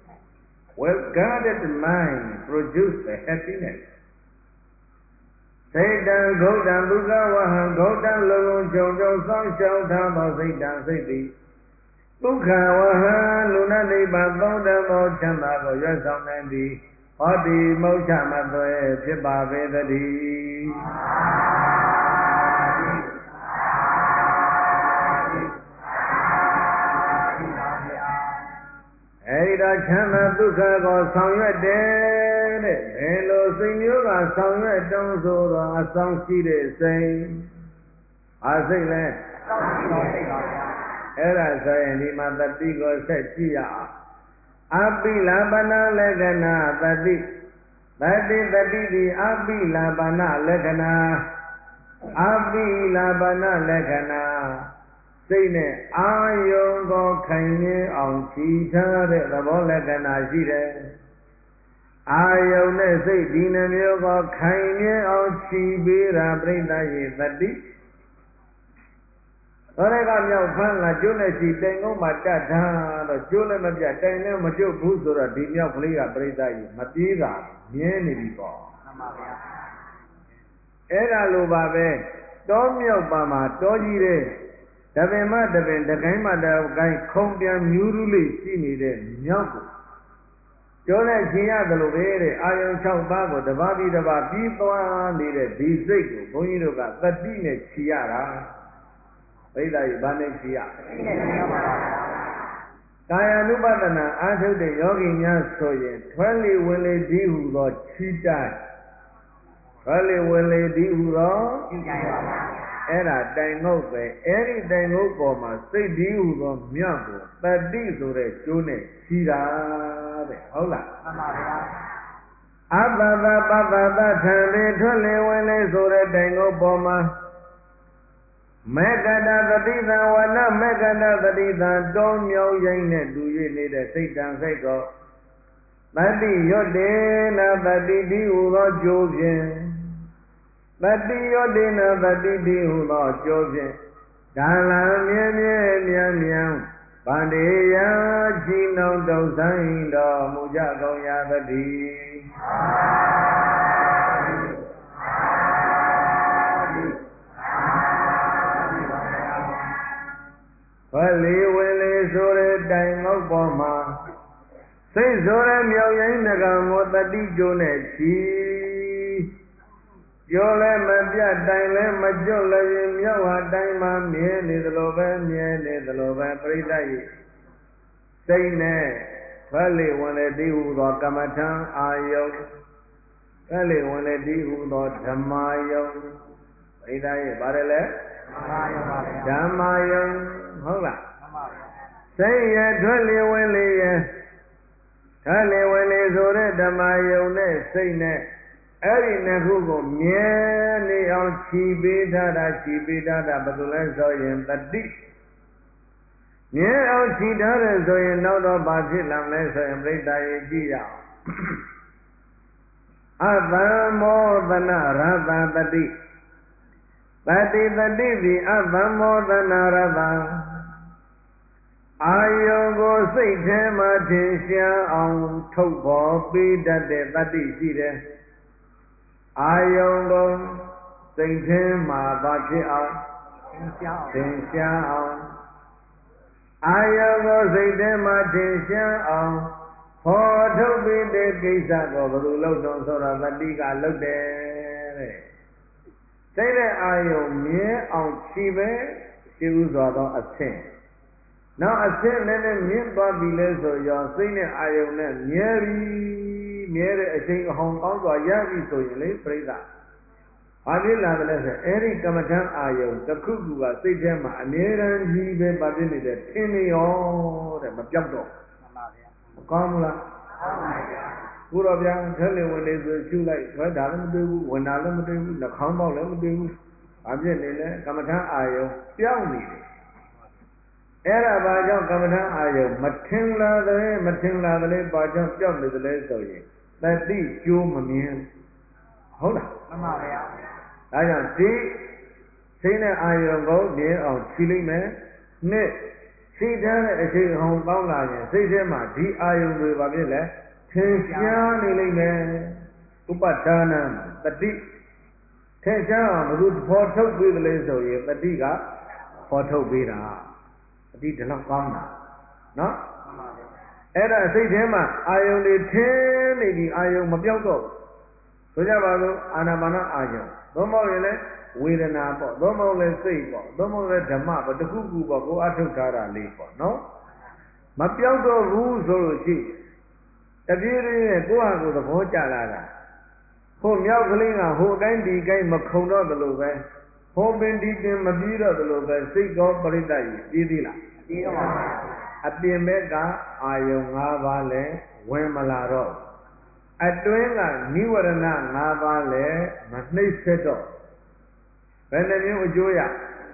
S1: well guarded mind produce the happiness စိတ်တံဂௌတံဒုက္ခဝဟံဂௌတံလုံးလုံးကြုံကြုံစောင့်ရှောက်ထားသောစိတ်တံစိတ်သည်ဒုက္ခဝဟံလူနာနိဗ္ဗာန်သုံးတတ်သောချမ်းသာကိုရွတ်ဆောင်နိုင်သည်ဟောတိမௌချမသွဲဖြစ်ပါပေတည်းအဲဒီတော့ချမ်းသာဒုက္ခကိုဆောင်ရွက်တယ်တဲ့ဘယ်လိုစိတ်မျိုးကဆောင်ရွက်တုံးဆိုတော့အဆောင်ရှိတဲ့စိတ်အားစိတ်လဲအဲ့ဒါဆိုရင်ဒီမှာတတိကိုဆက်ကြည့်ရအောင်အပိလာပနာလက္ခဏာတတိတတိဒီအပိလာပနာလက္ခဏာအပိလာပနာလက္ခဏာစိတ်နဲ့အာယုံကိုခိုင်မြဲအောင်ခြိထားတဲ့သဘောလက္ခဏာရှိတယ်အာယုံနဲ့စိတ်ဒီနှမျိုးကိုခိုင်မြဲအောင်ခြိပေးတာပြိဋ္ဌာယေတတိသောရကမြောက်ဖန်းလာကျိုးနဲ့ရှိတိုင်ကုန်းမှာတတ်ထားတော့ကျိုးလည်းမပြတ်တိုင်လည်းမကျွတ်ဘူးဆိုတော့ဒီမြောက်ကလေးကပြိဋ္ဌာယေမပြေးတာမြဲနေပြီပေါ့မှန်ပါဗျာအဲ့ဒါလိုပါပဲတောမြောက်ပါမှာတောကြီးတဲ့တပင်မတပင်တကိုင်းမတကိုင်းခုံပြန်မြူးရူးလေးရှိနေတဲ့မြောက်ကိုကျော်နဲ့ရှင်ရတယ်လို့ပဲတဲ့အာယုံ6ပါးကိုတပါးပြီးတပါးပြီးသွားနေတဲ့ဒီစိတ်ကိုဘုန်းကြီးတို့ကတတိနဲ့ခြိရတာပြိဋ္ဌာယေဘာနဲ့ခြိရကာယ ानु ပဒနာအာထုတ်တဲ့ယောဂီများဆိုရင်ထွဲလေဝင်လေဒီဟုသောခြိတိုင်းထွဲလေဝင်လေဒီဟုသောခြိတိုင်းပါဗျာအဲ့ဒါတိုင်ငုတ်ပဲအဲ့ဒီတိုင်ငုတ်ပေါ်မှာစိတ်ဒီဟုသောမြတ်ကိုတတိဆိုတဲ့ကျိုးနဲ့ခြိတာတဲ့ဟုတ်လားမှန်ပါဗျာအပ္ပပပပပထံလေထွက်လေဝင်လေဆိုတဲ့တိုင်ငုတ်ပေါ်မှာမေကတသတိသံဝနမေကတသတိသံတောမြောင်းရိုင်းနဲ့တူ၍နေတဲ့စိတ်တံစိတ်ကိုတတိရွတ်တေနာတတိတိဟူသောကြိုးဖြင့်တတိရွတ်တေနာတတိတိဟူသောကြိုးဖြင့်ဒါလံမြဲမြဲမြံမြံဗန္တေယချီနှောင်းတုံဆိုင်တော်မူကြကုန်ရာတည်းဘလီဝင်လေဆိုတဲ့တိုင်ငုတ်ပေါ်မှာစိတ်ဆိုတဲ့မြောက်ရိုင်းငကံကိုတတိကျိုးနဲ့ချီကျော်လည်းမပြတ်တိုင်လည်းမကျွတ်လည်းမြောက်ဟာတိုင်မှာမြဲနေသလိုပဲမြဲနေသလိုပဲပြိဋ္ဌာယေစိတ်နဲ့ဘလီဝင်လေဒီဟုသောကမ္မထံအာယုံဘလီဝင်လေဒီဟုသောဓမ္မာယုံပြိဋ္ဌာယေပါတယ်လေဓမ္မာယုံဟုတ်လားမှန်ပါဗျာစိတ်ရထွက်လေဝင်လေရထွက်လေဝင်လေဆိုတဲ့ဓမ္မယုံနဲ့စိတ်နဲ့အဲ့ဒီနှစ်ခုကိုမြဲနေအောင်ခြိပေးထားတာခြိပေးထားတာဘယ်လိုလဲဆိုရင်တတိမြဲအောင်ခြိထားတယ်ဆိုရင်နောက်တော့ဘာဖြစ်လာမလဲဆိုရင်ပြိဋ္ဌာယေကြည့်ရအောင်အတ္တမောသနရတံတတိတတိတတိသည်အသမ္မောသနာရတံအာယုံကိုစိတ်ထဲမှာထင်ရှားအောင်ထုတ်ပေါ်ပေးတတ်တဲ့တတိရှိတယ်အာယုံကိုစိတ်ထဲမှာဘာဖြစ်အောင်ထင်ရှားအောင်အာယုံကိုစိတ်ထဲမှာထင်ရှားအောင်ဖော်ထုတ်ပေးတဲ့ကိစ္စကိုဘယ်လိုလုပ်တော့ဆိုတော့တတိကလုပ်တယ်တဲ့စိတ်တဲ့အာယုံမြဲအောင်ခြိပဲရှိဥစွာသောအဆင့်နောက်အဆင့်နဲ့မြင့်သွားပြီလဲဆိုရောစိတ်နဲ့အာယုံနဲ့မြဲပြီမြဲတဲ့အချိန်အဟောင်းကောင်းစွာရပြီဆိုရင်လေပြိဿဘာဖြစ်လာတယ်လဲဆိုအဲ့ဒီကမ္မထံအာယုံတစ်ခုခုကစိတ်ထဲမှာအမြဲတမ်းကြီးပဲဘာဖြစ်နေတယ်ထင်နေရောတဲ့မပြောက်တော့မှန်ပါဗျာမကောင်းဘူးလားမှန်ပါဗျာကိုတော့ဗျာထဲလေဝင်လေဆိုရှုလိုက်ထွက်တာလည်းမတွေ့ဘူးဝင်တာလည်းမတွေ့ဘူးနှာခေါင်းပေါက်လည်းမတွေ့ဘူးဘာဖြစ်နေလဲကမ္မထံအာယုံပြောင်းနေတယ်အဲ့ဒါဘာကြောင့်ကမ္မထံအာယုံမထင်လာတယ်မထင်လာတယ်ဘာကြောင့်ပြောင်းနေတယ်လဲဆိုရင်တတိကျိုးမမြင်ဟုတ်လားမှန်ပါဗျာဒါကြောင့်ဒီစိတ်နဲ့အာယုံကိုမြင်အောင်ခြိလိုက်မယ်နှစ်ခြိထားတဲ့အချိန်ဟောင်းကောင်းလာရင်စိတ်ထဲမှာဒီအာယုံတွေဘာဖြစ်လဲထင်ရှားနေလိမ့်မယ်ဥပဒါနံတတိထထင်ရှားအောင်ဘယ်သူဖော်ထုတ်ပြီးတယ်လဲဆိုရင်တတိကဖော်ထုတ်ပြီးတာတတိဒီလောက်ကောင်းတာနော်အဲ့ဒါစိတ်ထဲမှာအာယုန်တွေထင်းနေပြီးအာယုန်မပြောက်တော့ဆိုကြပါစို့အာနာပါနအာယုန်သို့မဟုတ်ရင်လည်းဝေဒနာပေါ့သို့မဟုတ်လည်းစိတ်ပေါ့သို့မဟုတ်လည်းဓမ္မပေါ့တစ်ခုခုပေါ့ကိုအထုတ်ထားတာလေးပေါ့နော်မပြောက်တော့ဘူးဆိုလို့ရှိတပြေးပြေးနဲ့ကိုယ့်ဟာကိုယ်သဘောကျလာတာဟိုမြောက်ကလေးကဟိုအတိုင်းဒီအတိုင်းမခုံတော့သလိုပဲဟိုပင်ဒီပင်မပြေးတော့သလိုပဲစိတ်ကောပရိသတ်ကြီးပြေးသေးလားပြေးတော့ပါဘူးအပြင်ဘက်ကအာယုံ၅ပါးလဲဝင်မလာတော့အတွင်းကနိဝရဏ၅ပါးလဲမနှိမ့်ဆက်တော့ဘယ်နှမျိုးအကျိုးရ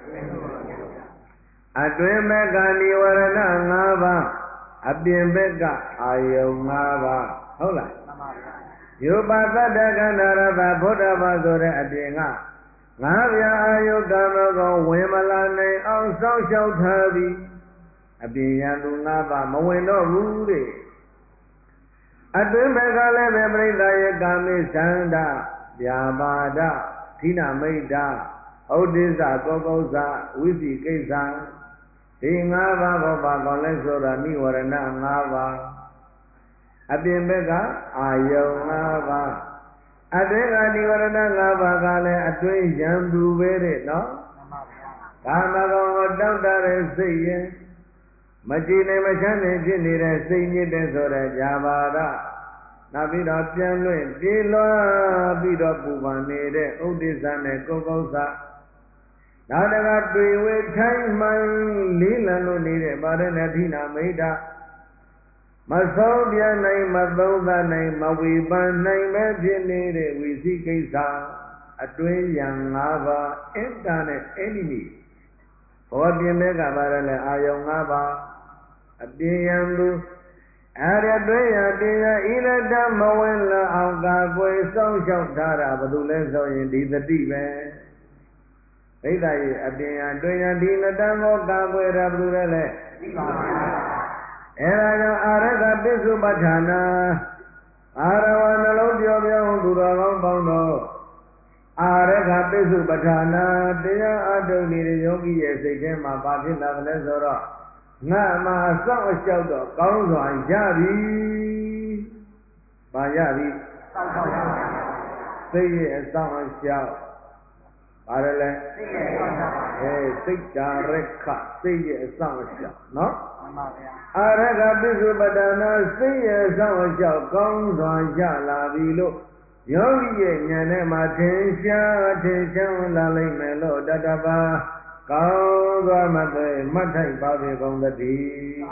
S1: အတွင်းဘက်ကနိဝရဏ၅ပါးအပြင်ဘက်ကအာယုံ၅ပါးဟုတ်လားမှန်ပါဗျာယောပသတ္တကန္ဓာရတဗုဒ္ဓဘာဆိုတဲ့အပြင်ကငါးပြာအာယုကာမကောဝင်မလာနိုင်အောင်စောင့်ရှောက်ထားသည်အပြင်ရန်သူ၅ပါးမဝင်တော့ဘူးတဲ့အတွင်းဘက်ကလည်းပဲပြိဿရဲ့ကာမိသန္တာဗျာပါဒဌိနမိတ်တာဩဒိသကောကောဇဝိသိကိစ္စဒီ၅ပါးဘောပါကောလဲဆိုတာနိဝရဏ၅ပါးအပြင်ဘက်ကအာယုံ၅ပါးအတွင်းကနိဝရဏ၅ပါးကလည်းအတွင်းရန်သူပဲတဲ့နော်ကာမကောကိုတောက်တတဲ့စိတ်ရင်မကြည်နိုင်မချမ်းနိုင်ဖြစ်နေတဲ့စိတ်ညစ်တဲ့ဆိုတဲ့ဇာပါဒနောက်ပြီးတော့ပြန်လွင့်ပြေးလွှားပြီးတော့ပူပန်နေတဲ့ဥဒိစ္စနဲ့ကိုယ်ကုသနောက်တကတွေ့ဝေထိုင်းမှန်လေးလံလို့နေတဲ့ပါရဏတိနာမိတ်တာမဆုံးပြနိုင်မသုံးသနိုင်မဝေပန်နိုင်ပဲဖြစ်နေတဲ့ဝိသိကိစ္စအတွင်းရန်၅ပါးအင်တာနက်အနိမိဘောပြင်မဲ့ကပါရလဲအာယုံ၅ပါးအပြင်ရန်သူအဲ့ရတွင်းရပြင်ရဣရတမဝင်လာအောင်ကာကွယ်စောင့်ရှောက်ထားတာဘယ်သူလဲဆိုရင်ဒီတတိပဲဒိဋ္ဌာရဲ့အပြင်ရတွင်းရဒီနတံကိုကာကွယ်တာဘယ်သူလဲသိပါပါအဲ့ဒါကြောင့်အာရကပိစုပဋ္ဌာနာအာရဝနှလုံးပြောပြောသူတော်ကောင်းပေါင်းတော့အာရကပိစုပဋ္ဌာနာတရားအထုတ်နေတဲ့ယောဂီရဲ့စိတ်ထဲမှာဘာဖြစ်လာတယ်လဲဆိုတော့ငါမှာအစောင့်အလျှောက်တော့ကောင်းစွာရပြီ။ဘာရပြီ။စောင့်ရပါစိတ်ရဲ့အစောင့်အလျှောက်ဘာလဲလဲစိတ်ရဲ့အစောင့်အလျှောက်စိတ်ဓာရခစိတ်ရဲ့အစောင့်အလျှောက်နော်မှန်ပါဗျာအာရကပိစုပတ္တနာစိတ်ရဲ့အစောင့်အလျှောက်ကောင်းစွာရလာပြီလို့ယောဂီရဲ့ဉာဏ်နဲ့မှထင်ရှားလာလိမ့်မယ်လို့တတပါကောင်းစွာမသွေမှတ်ထိုက်ပါပေကုန်သတည်း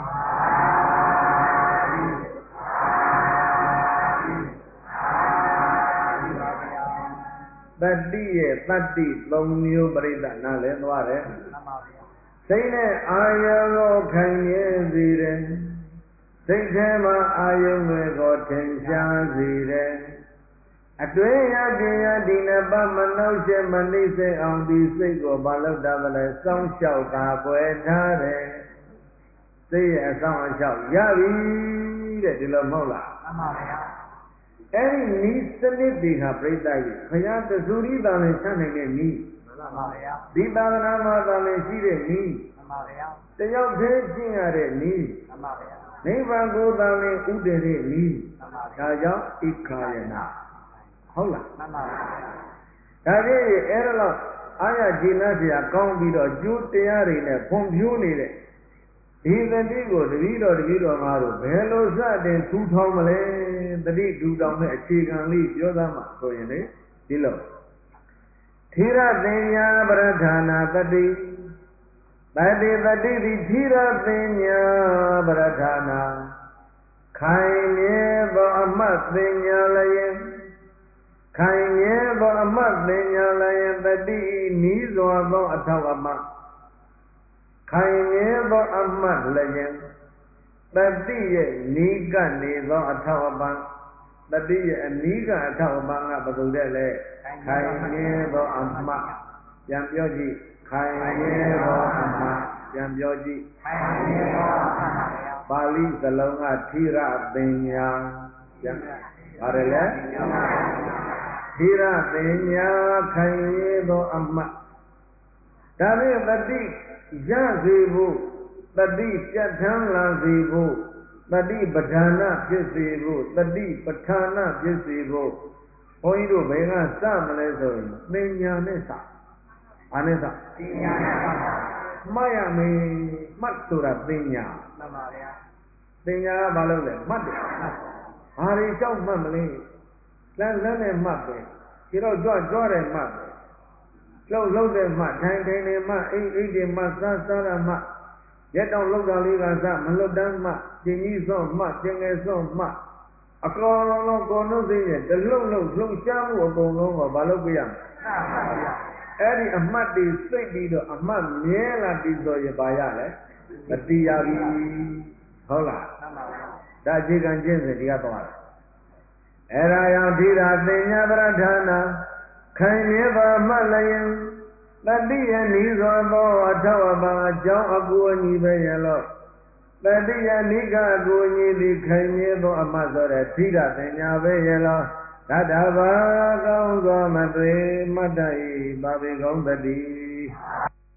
S1: တတိရဲ့တတိ၃မျိုးပြိဿနားလည်သွားတယ်မှန်ပါဗျာစိတ်နဲ့အာယုံကိုခံရစေတယ်စိတ်ထဲမှာအာယုံတွေကိုထင်ရှားစေတယ်အတွင်းရပြင်ရဒီနှစ်ပါးမနှောက်ရှက်မနှိမ့်ဆက်အောင်ဒီစိတ်ကိုဘာလို့တာလဲစောင့်ရှောက်ကာကွယ်ထားတယ်စိတ်ရဲ့အဆောင်အလျှောက်ရပြီတဲ့ဒီလိုမဟုတ်လားမှန်ပါဗျာအဲ့ဒီနီးစနစ်တွေဟာပြိဿကြီးဘုရားတဆူရိသာလည်းဆက်နိုင်တဲ့နီးမှန်ပါဗျာဒီသာသနာမှာသာလည်းရှိတဲ့နီးမှန်ပါဗျာတယောက်တည်းရှင်းရတဲ့နီးမှန်ပါဗျာနိဗ္ဗာန်ကိုသာလည်းဥတည်တဲ့နီးမှန်ပါဗျာဒါကြောင့်ဣခာယနာဟုတ်လားမှန်ပါဗျာဒါဖြင့်အဲ့ဒါတော့အာရဂျိနစရာကောင်းပြီးတော့ကျိုးတရားတွေနဲ့ဖွံ့ဖြိုးနေတဲ့ဒီတတိကိုတတိတော်ငါတို့ဘယ်လိုစတင်ထူထောင်မလဲတတိထူထောင်တဲ့အခြေခံလေးပြောသားမှဆိုရင်လေဒီလိုသီရပညာပရဌာနာတတိတတိသည်သီရပညာပရဌာနာခိုင်မြဲသောအမတ်ပညာလည်းခိုင်မြဲသောအမတ်ပညာလည်းတတိနီးစွာသောအထောက်အမတ်ခိုင်မြဲသောအမတ်လည်းတတိရဲ့နီးကနေသောအထောက်အပံ့တတိရဲ့အနီးကအထောက်အပံ့ကဘယ်လိုတဲ့လဲခိုင်မြဲသောအမတ်ပြန်ပြောကြည့်ခိုင်မြဲသောအမတ်ပြန်ပြောကြည့်ခိုင်မြဲသောအမတ်ပါဠိစလုံးကသီရပညာပြန်ပါတယ်လေသဓိရပညာခိုင်ရဲသောအမှတ်ဒါဖြင့်တတိရစေဖို့တတိပြဋ္ဌာန်းလာစေဖို့တတိပဋ္ဌာနဖြစ်စေဖို့တတိပဋ္ဌာနဖြစ်စေဖို့ဘုန်းကြီးတို့ဘယ်ကစမလဲဆိုရင်ပညာနဲ့စဘာနဲ့စပညာနဲ့စမှတ်ရမယ်မှတ်ဆိုတာပညာမှန်ပါဗျာပညာကဘာလို့လဲမှတ်တယ်ဘာတွေကြောက်မှတ်မလဲလမ်းနဲ့မှတ်ပဲဒီတော့ကြွတယ်မှတ်ပဲလှုပ်တယ်မှတ်ထိုင်တယ်မှတ်အိတ်တယ်မှတ်စားရမှတ်ရက်တောင်လှုပ်တာလေးကစမလှုပ်တမ်းမှတင်ကြီးစွန့်မှတင်ငယ်စွန့်မှအကောင်လုံးကိုနှုတ်သိရဲ့တလှုပ်လှုပ်ရှားမှုအကုန်လုံးကဘာလုပ်ပြရမလဲအဲ့ဒီအမှတ်တွေစိတ်ပြီးတော့အမှတ်မြဲလာပြီဆိုရင်ဘာရလဲမတိရပြီဟုတ်လားဒါအခြေခံကျင့်စဉ်ဒီကသွားတယ်အဲ့ဒါကြောင့်ဓိရပညာပဋ္ဌာနာခိုင်မြဲသောမှတ်လျင်တတိယနိသောသောအထောက်အပံအကြောင်းအကူအညီပဲရလို့တတိယနိကအကူအညီသည်ခိုင်မြဲသောအမှတ်ဆိုတဲ့ဓိရပညာပဲရလို့တတဘာကောင်းသောမသွေမတ္တဤပါပေကောင်းတည်း